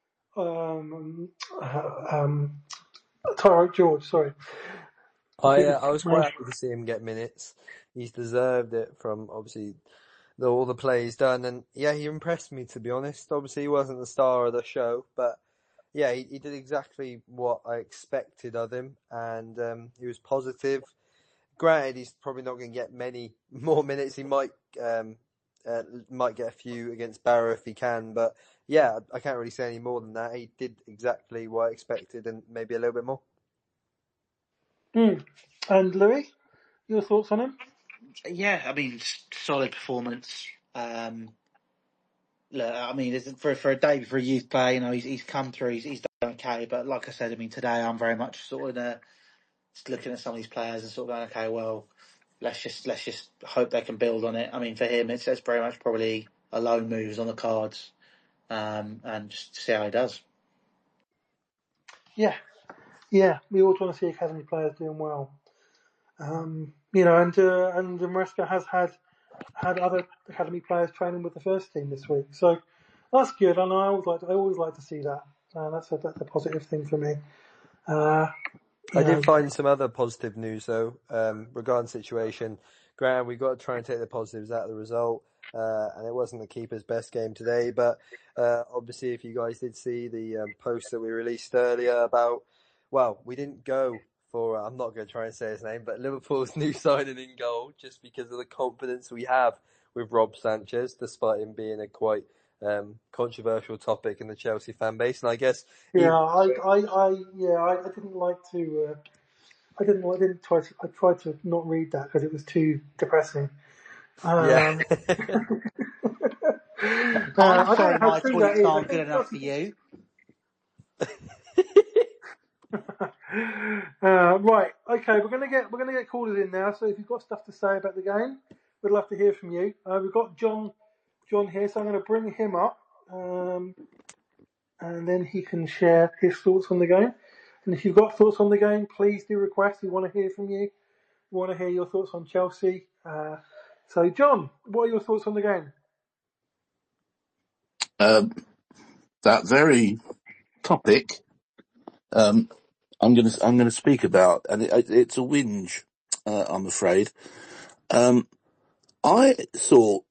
um, uh, um, Tyroke George? Sorry, I completely uh, I was skipped my. quite happy to see him get minutes. He's deserved it from obviously the, all the play he's done, and yeah, he impressed me to be honest. Obviously, he wasn't the star of the show, but yeah, he, he did exactly what I expected of him, and um, he was positive. Granted, he's probably not going to get many more minutes. He might um, uh, might get a few against Barrow if he can, but yeah, I can't really say any more than that. He did exactly what I expected, and maybe a little bit more. Mm. And Louis, your thoughts on him? Yeah, I mean, solid performance. Um, look, I mean, for for a day for a youth player, you know, he's he's come through. He's, he's done okay, but like I said, I mean, today I'm very much sort of uh, just looking at some of these players and sort of going, okay, well, let's just let's just hope they can build on it. I mean, for him, it's, it's very much probably a loan moves on the cards, um, and just see how he does. yeah, yeah, we always want to see academy players doing well. Um, you know, and uh, and Maresca has had had other academy players training with the first team this week, so that's good. And I always like to, I always like to see that. Uh, that's a that's a positive thing for me. Uh, I you know, did find some other positive news though, um, regarding the situation. Graham, we've got to try and take the positives out of the result. Uh, and it wasn't the keeper's best game today, but uh, obviously if you guys did see the um, post that we released earlier about, well, we didn't go for, uh, I'm not going to try and say his name, but Liverpool's new signing in goal, just because of the confidence we have with Rob Sanchez, despite him being a quite um, controversial topic in the Chelsea fan base. And I guess yeah, he, I, I, I, yeah, I, I didn't like to. Uh, I didn't. I didn't try to. I tried to not read that because it was too depressing. yeah. Um, uh, I'm I don't know sorry, how my true that tweets is. I aren't good think enough for Chelsea. you. uh, right. Okay. We're gonna get. We're gonna get callers in now. So if you've got stuff to say about the game, we'd love to hear from you. Uh, we've got John. John here, so I'm going to bring him up, um, and then he can share his thoughts on the game. And if you've got thoughts on the game, please do request. We want to hear from you. We want to hear your thoughts on Chelsea. Uh, so, John, what are your thoughts on the game? Um, that very topic um, I'm going to I'm going to speak about, and it, it's a whinge, uh, I'm afraid. Um, I thought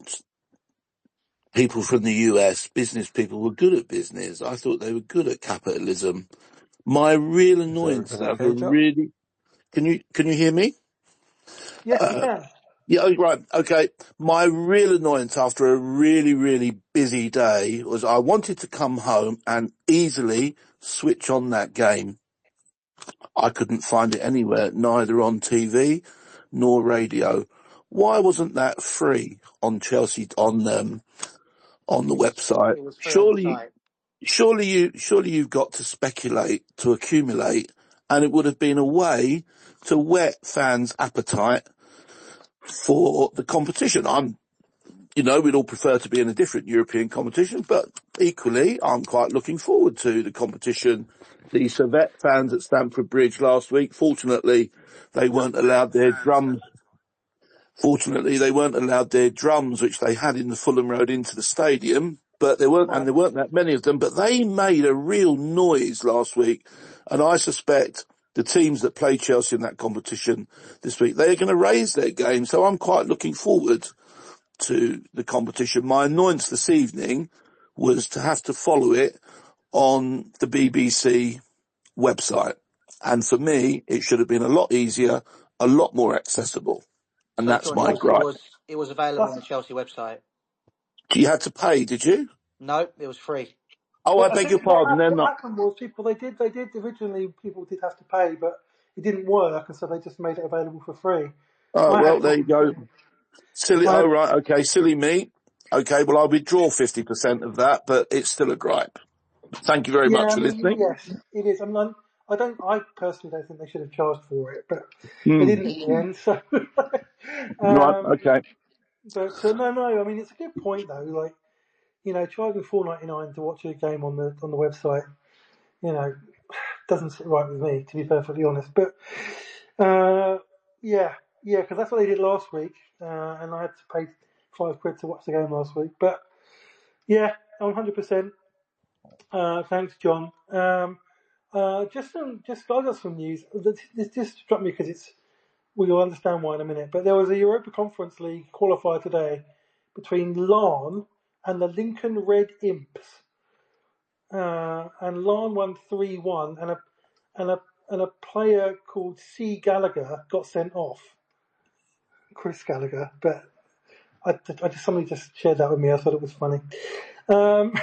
people from the U S, business people, were good at business. I thought they were good at capitalism. My real Is annoyance everything after okay, a John? really can you can you hear me? Yes, we Uh, can. yeah, oh, right, okay. My real annoyance after a really really busy day was I wanted to come home and easily switch on that game. I couldn't find it anywhere, neither on T V nor radio. Why wasn't that free on Chelsea on um, on the It was website? it was free on the Surely, site. surely you, surely you've got to speculate to accumulate, and it would have been a way to whet fans' appetite for the competition. I'm, you know, we'd all prefer to be in a different European competition, but equally, I'm quite looking forward to the competition. The Servette fans at Stamford Bridge last week, fortunately, they weren't allowed their drums. Fortunately, they weren't allowed their drums, which they had in the Fulham Road, into the stadium. But there weren't, and Right. there weren't that many of them. But they made a real noise last week, and I suspect the teams that play Chelsea in that competition this week, they're going to raise their game. So I'm quite looking forward to the competition. My annoyance this evening was to have to follow it on the B B C website. And for me, it should have been a lot easier, a lot more accessible. And So, that's John, it my was it gripe. was it was available on That's, the Chelsea website. You had to pay, did you? No, it was free. Oh, I well, I beg your think what, pardon. hap- Then what not. happened was people, they did, they did, originally people did have to pay, but it didn't work, and so they just made it available for free. Oh, I well, had there you problems go. getting, Silly. I Oh, had, right. Okay. Silly me. Okay. Well, I'll withdraw fifty percent of that, but it's still a gripe. Thank you very yeah, much I for mean, listening. yes, it is. I'm not, I don't, I personally don't think they should have charged for it, but they Hmm. didn't in the end, so, Right. um, Okay. but, uh, no, no, I mean, it's a good point though, like, you know, charging four ninety nine to watch a game on the, on the website, you know, doesn't sit right with me, to be perfectly honest. But uh, yeah, yeah, because that's what they did last week, uh, and I had to pay five quid to watch the game last week. But yeah, one hundred percent. Uh, thanks, John. Um, uh, just some, just I got some news. This, this just struck me because it's. We'll understand why in a minute. But there was a Europa Conference League qualifier today between Larne and the Lincoln Red Imps. Uh, and Larne won three one, and a and a and a player called C. Gallagher got sent off. Chris Gallagher, but I, I just somebody just shared that with me. I thought it was funny. Um,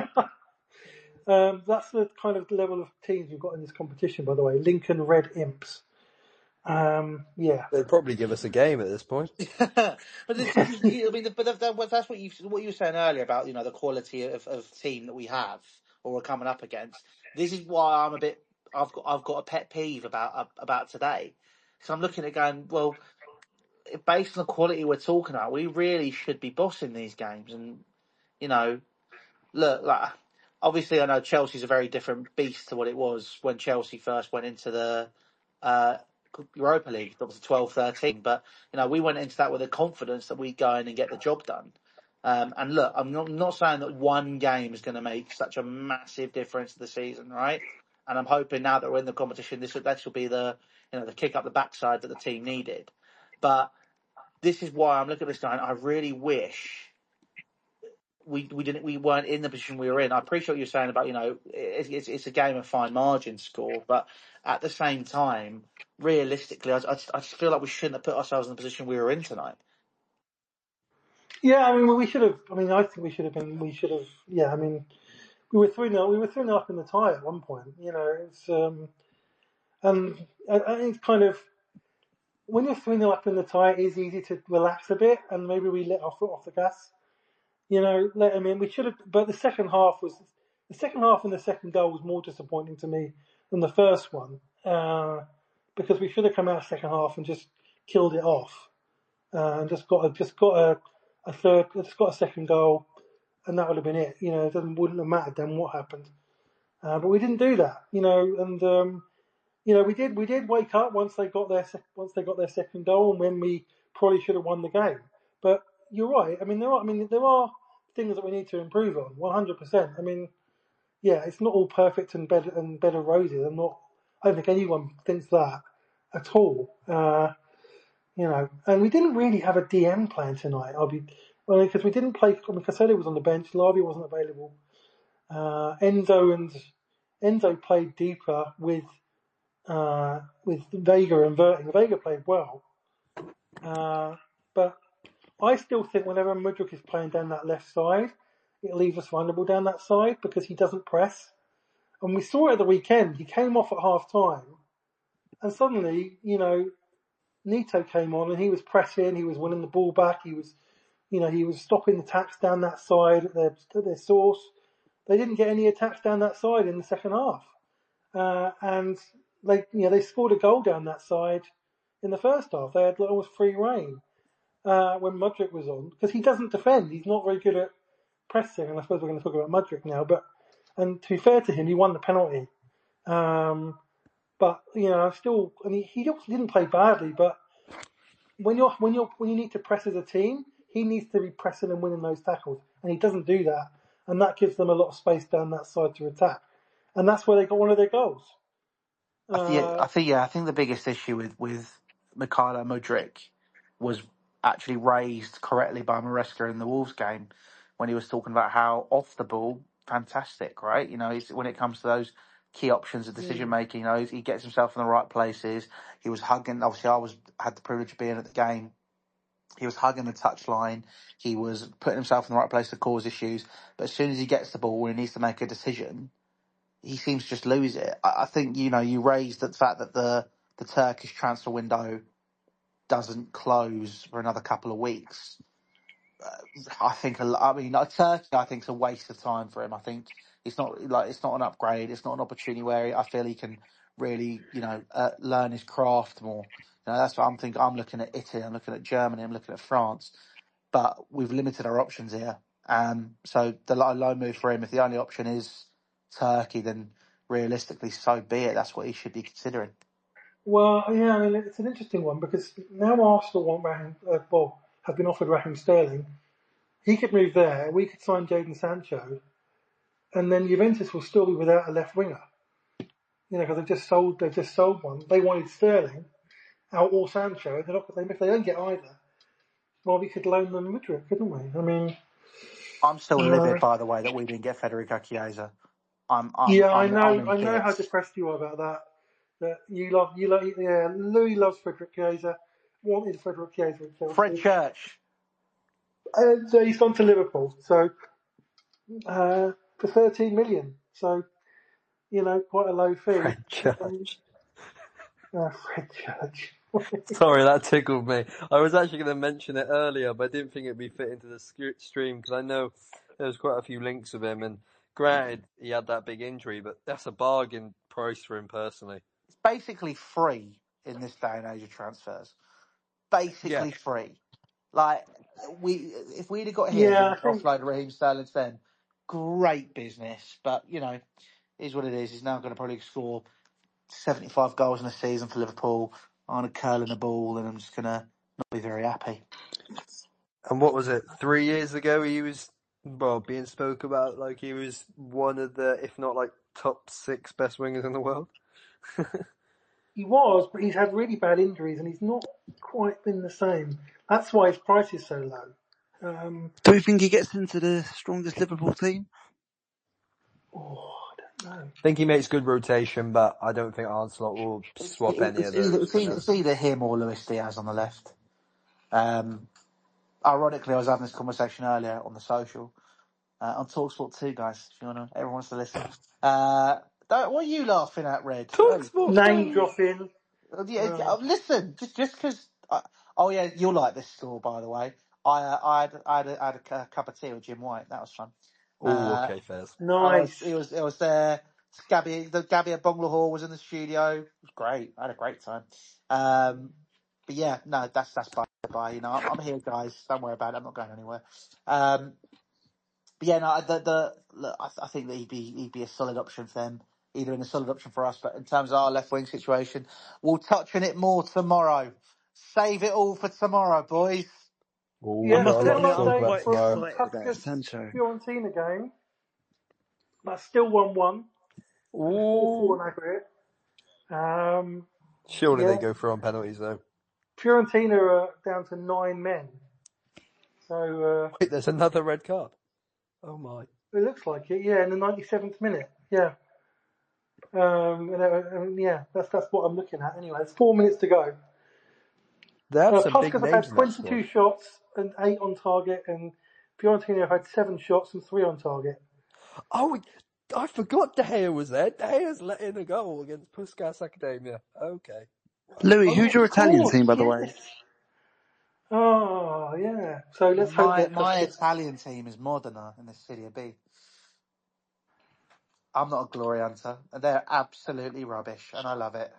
um, that's the kind of level of teams we've got in this competition, by the way. Lincoln Red Imps. Um, yeah, They'd probably give us a game at this point. But this, this is, I mean, but that, that, that's what you what you were saying earlier about, you know, the quality of, of team that we have or we're coming up against. This is why I'm a bit. I've got I've got a pet peeve about about today. So I'm looking at going, well, based on the quality we're talking about, we really should be bossing these games. And you know, look, like obviously I know Chelsea's a very different beast to what it was when Chelsea first went into the uh, Europa League. That was twelve thirteen. But, you know, we went into that with the confidence that we'd go in and get the job done. Um, and look, I'm not, not saying that one game is going to make such a massive difference to the season, right? And I'm hoping now that we're in the competition, this will, this will be the, you know, the kick up the backside that the team needed. But this is why I'm looking at this guy, and I really wish we we didn't we weren't in the position we were in. I appreciate what you're saying about, you know, it's it's, it's a game of fine margin score, but at the same time, realistically, I, I, just, I just feel like we shouldn't have put ourselves in the position we were in tonight. Yeah, I mean, we should have. I mean, I think we should have been. We should have. Yeah, I mean, we were three nil. We were three nil up in the tie at one point. You know, it's um, and I, I think it's kind of when you're three nil up in the tie, it is easy to relax a bit, and maybe we let our foot off the gas. You know, let them in. We should have, but the second half was the second half and the second goal was more disappointing to me than the first one uh, because we should have come out second half and just killed it off uh, and just got a, just got a, a third, just got a second goal, and that would have been it. You know, it doesn't wouldn't have mattered then what happened, uh, but we didn't do that. You know, and um, you know we did we did wake up once they got their once they got their second goal, and when we probably should have won the game, but. You're right. I mean, there are. I mean, there are things that we need to improve on. one hundred percent. I mean, yeah, it's not all perfect and better and better roses. I'm not. I don't think anyone thinks that at all. Uh, you know, and we didn't really have a D M plan tonight. I'll be well because we didn't play. I mean, Caselli was on the bench. Lavia wasn't available. Uh, Enzo and Enzo played deeper with uh, with Vega and Verting. Vega played well, uh, but. I still think whenever Mudryk is playing down that left side, it leaves us vulnerable down that side because he doesn't press. And we saw it at the weekend. He came off at half time, and suddenly, you know, Neto came on and he was pressing. He was winning the ball back. He was, you know, he was stopping attacks down that side at their, at their source. They didn't get any attacks down that side in the second half, uh, and they, you know, they scored a goal down that side in the first half. They had almost free reign. Uh, when Mudryk was on, because he doesn't defend. He's not very good at pressing, and I suppose we're going to talk about Mudryk now, but, and to be fair to him, he won the penalty. Um, but, you know, still, I mean, he didn't play badly, but when you're, when you're, when you need to press as a team, he needs to be pressing and winning those tackles, and he doesn't do that, and that gives them a lot of space down that side to attack. And that's where they got one of their goals. I think, Uh, I think, yeah, I think the biggest issue with, with Mykhailo Mudryk was actually raised correctly by Maresca in the Wolves game when he was talking about how off the ball, fantastic, right? You know, he's, when it comes to those key options of decision making, you know, he gets himself in the right places. He was hugging. Obviously, I was had the privilege of being at the game. He was hugging the touchline. He was putting himself in the right place to cause issues. But as soon as he gets the ball and he needs to make a decision, he seems to just lose it. I, I think, you know, you raised the fact that the the Turkish transfer window doesn't close for another couple of weeks. Uh, I think, I mean, like Turkey, I think is a waste of time for him. I think it's not like it's not an upgrade. It's not an opportunity where I feel he can really, you know, uh, learn his craft more. You know, that's what I'm thinking. I'm looking at Italy. I'm looking at Germany. I'm looking at France. But we've limited our options here. Um, so the low move for him. If the only option is Turkey, then realistically, so be it. That's what he should be considering. Well, yeah, I mean, it's an interesting one because now Arsenal want Raheem, uh, well, have been offered Raheem Sterling. He could move there. We could sign Jadon Sancho, and then Juventus will still be without a left winger. You know, because they've just sold, they've just sold one. They wanted Sterling out or Sancho. They're not, if they don't get either, well, we could loan them Madrid, couldn't we? I mean, I'm still uh, livid, by the way, that we didn't get Federico Chiesa. I'm, I'm, yeah, I'm, I I'm know, in I know bits. how depressed you are about that. That you love, you love, yeah. Louis loves Frederick Chiesa. Wanted Frederick Chiesa at Chelsea. Fred Church. And so he's gone to Liverpool. So uh, for thirteen million. So you know, quite a low fee. Fred Church. Um, uh, Fred Church. Sorry, that tickled me. I was actually going to mention it earlier, but I didn't think it'd be fit into the stream because I know there's quite a few links of him. And granted, he had that big injury, but that's a bargain price for him personally. It's basically free in this day and age of transfers. Basically Yeah. free. Like we, if we'd have got him Yeah, and I think. offloaded Raheem Sterling then, great business, but you know, is what it is. He's now going to probably score seventy-five goals in a season for Liverpool. I'm going to curl in the ball, and I'm just going to not be very happy. And what was it? Three years ago, he was well being spoke about like he was one of the, if not like top six best wingers in the world. He was, but he's had really bad injuries and he's not quite been the same. That's why his price is so low. Um, Do we think he gets into the strongest Liverpool team? oh, I don't know. I think he makes good rotation, but I don't think Arnslot will swap It's, any it's, of either, those. it's, either, it's either him or Luis Diaz on the left. Um, ironically, I was having this conversation earlier on the social. Uh, on TalkSport two, guys, if you want to, everyone wants to listen. Uh, don't, what are you laughing at, Red? TalkSport. Name dropping. Oh, yeah, Uh, uh, listen, just just because. Uh, oh yeah, you'll like this score, by the way. I uh, I had I had, a, I had a, a cup of tea with Jim White. That was fun. Oh, Uh, okay, Fez. I was, nice. it was it was there. Gabby, the Gabby at Bonglahor was in the studio. It was great. I had a great time. Um, but yeah, no, that's that's bye bye. You know, I'm, I'm here, guys. Don't worry about it. I'm not going anywhere. Um, but yeah, no, the the look, I, I think that he'd be he'd be a solid option for them, either in a solid option for us. But in terms of our left wing situation, we'll touch on it more tomorrow. Save it all for tomorrow, boys. Oh, Yeah, we've I must got a lot little admit, to talk I'm update about quite from tomorrow. the excited about Puskas Sancho. Fiorentina game. That's still one one. four four Ooh. on aggregate. Um, Surely yeah, they go for on penalties though. Fiorentina are down to nine men. So uh, Wait, there's another red card. Oh my. it looks like it. Yeah, in the ninety-seventh minute. Yeah. Um, and, uh, and yeah, that's that's what I'm looking at. Anyway, it's four minutes to go. They have Uh, some big Puskas have had names in that squad. twenty-two shots and eight on target, and Fiorentina have had seven shots and three on target. Oh, I forgot De Gea was there. De Gea's let in a goal against Puskas Academia. Okay. Louis, Oh, who's of your Italian course, team, by the way? yes. Oh, yeah. So let's hope My that my Puskas. Italian team is Modena in the Serie B. I'm not a glory hunter, and they're absolutely rubbish, and I love it.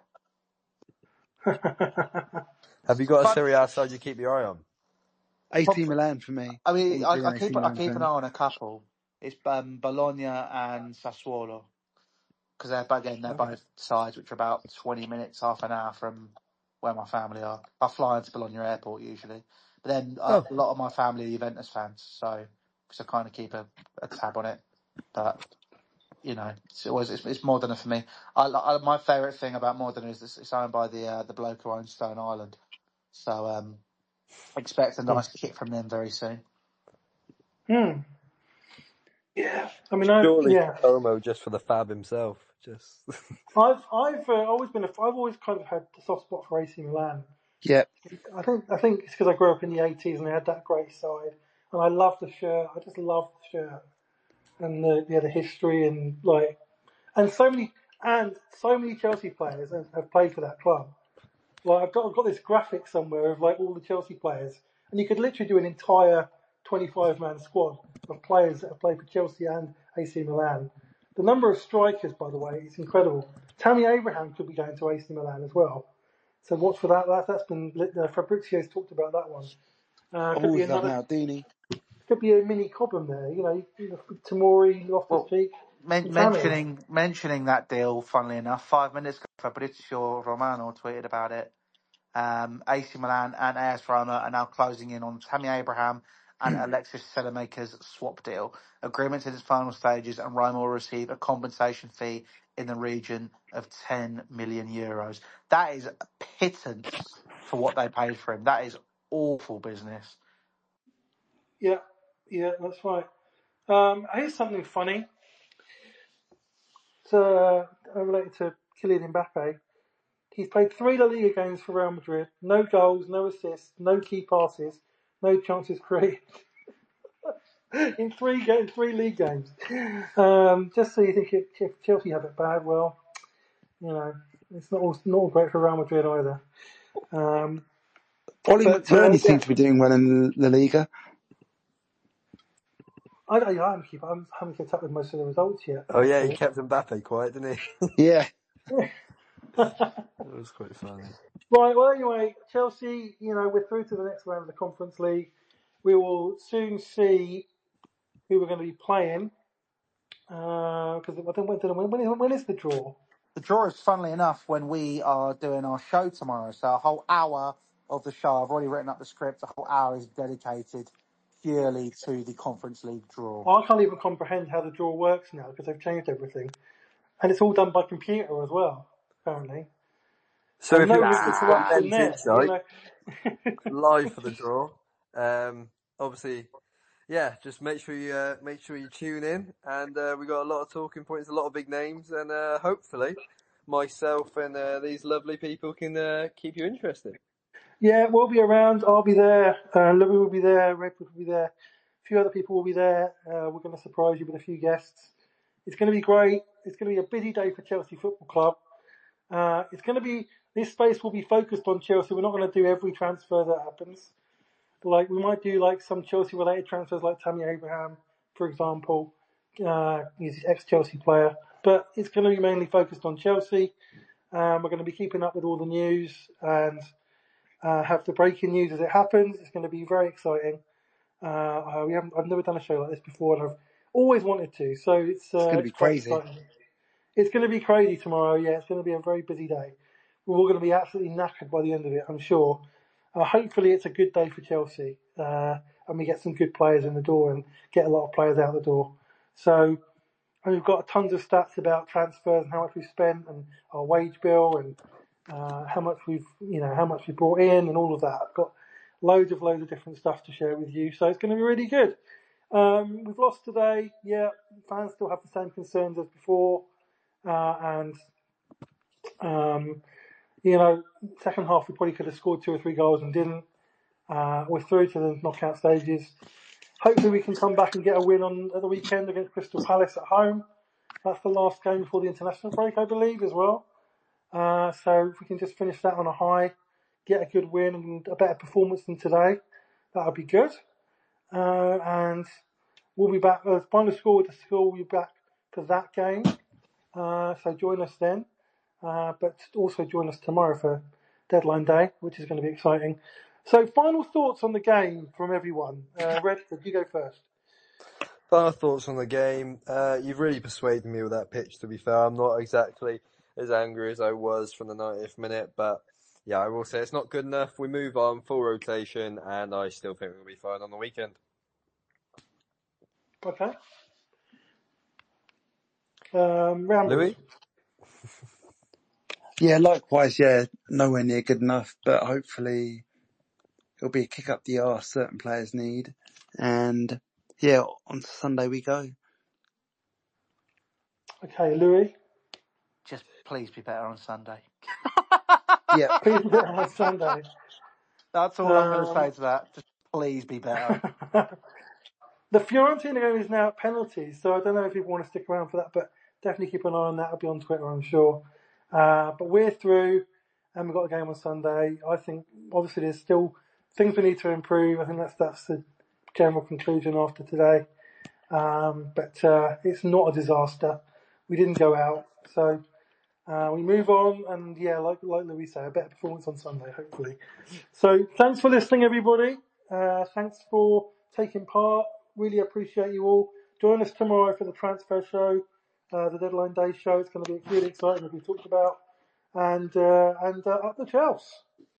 Have you got a But Serie A side you keep your eye on? A C Milan for me. I mean, Big I, I A C keep I Milan keep an fan. eye on a couple. It's um, Bologna and Sassuolo, because they're both- again they're Okay. both sides which are about twenty minutes, half an hour from where my family are. I fly into Bologna Airport usually, but then uh, Oh. a lot of my family are Juventus fans, so so I kind of keep a, a tab on it. But you know, it's always it's, it's Modena for me. I, I my favourite thing about Modena is this, it's owned by the uh, the bloke who owns Stone Island, so um, expect a nice kit from them very soon. Hmm. Yeah. I mean, I Surely yeah. Como just for the fab himself. Just. I've I've uh, always been a, I've always kind of had a soft spot for A C Milan. Yep. I think I think it's because I grew up in the eighties and they had that great side, and I love the shirt. I just love the shirt and the yeah the history and like and so many and so many Chelsea players have, have played for that club. Like I've got I've got this graphic somewhere of like all the Chelsea players, and you could literally do an entire twenty-five man squad of players that have played for Chelsea and A C Milan. The number of strikers, by the way, is incredible. Tammy Abraham could be going to A C Milan as well. So watch for that. that that's been uh, Fabrizio's talked about that one. Uh, I've could be always loved another. Maldini. Could be a mini Cobham there. You know, you know Tamori, Loftus Well, Cheek, men- and Tammy. mentioning mentioning that deal, funnily enough, five minutes ago, Fabrizio Romano tweeted about it. Um, A C Milan and A S Roma are now closing in on Tammy Abraham and Alexis Selemaker's swap deal. Agreements in its final stages, and Roma will receive a compensation fee in the region of ten million euros. That is a pittance for what they paid for him. That is awful business. Yeah, yeah, that's right. Um, here's something funny. It's uh, related to Kylian Mbappe. He's played three La Liga games for Real Madrid. No goals, no assists, no key passes, no chances created in three games, three league games. Um, just so you think if, if Chelsea have it bad, well, you know, it's not all, not all great for Real Madrid either. Um, Ollie but uh, McBurney yeah, seems to be doing well in La Liga. I, I, I haven't keep, I haven't kept up with most of the results yet. Oh yeah, he kept Mbappe quiet, didn't he? Yeah. That was quite funny. Right, well, anyway, Chelsea, you know, we're through to the next round of the Conference League. We will soon see who we're going to be playing. Because uh, I don't when, when, is, when is the draw? The draw is, funnily enough, when we are doing our show tomorrow. So a whole hour of the show, I've already written up the script, a whole hour is dedicated purely to the Conference League draw. I can't even comprehend how the draw works now because they've changed everything. And it's all done by computer as well, apparently. So and if no you want to liquid see corruption Men's there, you Insight know. live for the draw, um, obviously, yeah, just make sure you uh, make sure you tune in, and uh, we got a lot of talking points, a lot of big names, and uh, hopefully, myself and uh, these lovely people can uh, keep you interested. Yeah, we'll be around. I'll be there. Uh, Louis will be there. Redwood will be there. A few other people will be there. Uh, we're going to surprise you with a few guests. It's going to be great. It's going to be a busy day for Chelsea Football Club. Uh, it's going to be, this space will be focused on Chelsea. We're not going to do every transfer that happens. Like, we might do like some Chelsea related transfers like Tammy Abraham, for example. Uh, he's an ex-Chelsea player. But it's going to be mainly focused on Chelsea. Um, we're going to be keeping up with all the news and uh, have the breaking news as it happens. It's going to be very exciting. Uh, we haven't, I've never done a show like this before, and I've always wanted to. So it's, uh, It's going to be it's quite crazy. exciting. It's going to be crazy tomorrow. Yeah, it's going to be a very busy day. We're all going to be absolutely knackered by the end of it, I'm sure. Uh, hopefully, it's a good day for Chelsea, uh, and we get some good players in the door and get a lot of players out the door. So we've got tons of stats about transfers and how much we've spent and our wage bill and uh, how much we've, you know, how much we brought in and all of that. I've got loads of loads of different stuff to share with you, so it's going to be really good. Um, we've lost today. Yeah, fans still have the same concerns as before, uh, and um, you know, second half we probably could have scored two or three goals and didn't. Uh, we're through to the knockout stages. Hopefully we can come back and get a win on at the weekend against Crystal Palace at home. That's the last game before the international break, I believe, as well. Uh, so if we can just finish that on a high, get a good win and a better performance than today, that would be good. Uh, and we'll be back. Uh, final score with the score. We'll be back for that game. Uh, so join us then. Uh, but also join us tomorrow for deadline day, which is going to be exciting. So final thoughts on the game from everyone. Uh, Redford, you go first. Final thoughts on the game. Uh, you've really persuaded me with that pitch, to be fair. I'm not exactly as angry as I was from the ninetieth minute, but yeah, I will say it's not good enough. We move on, full rotation, and I still think we'll be fine on the weekend. Okay. Um, Rambles. Louis? Yeah, likewise, yeah, nowhere near good enough, but hopefully it'll be a kick up the arse certain players need. And yeah, on Sunday we go. Okay, Louis. Just please be better on Sunday. Yeah. Please be better on Sunday. That's all Um, I'm going to say to that. Just please be better. The Fiorentina game is now at penalties, so I don't know if people want to stick around for that, but definitely keep an eye on that. It'll be on Twitter, I'm sure. Uh, but we're through, and we've got a game on Sunday. I think, obviously, there's still things we need to improve. I think that's that's the general conclusion after today. Um, but uh, it's not a disaster. We didn't go out, so uh, we move on. And yeah, like like Louis said, a better performance on Sunday, hopefully. So thanks for listening, everybody. Uh, thanks for taking part. Really appreciate you all. Join us tomorrow for the transfer show, uh, the deadline day show. It's going to be really exciting, as we talked about. And uh, and uh, up the Chelsea.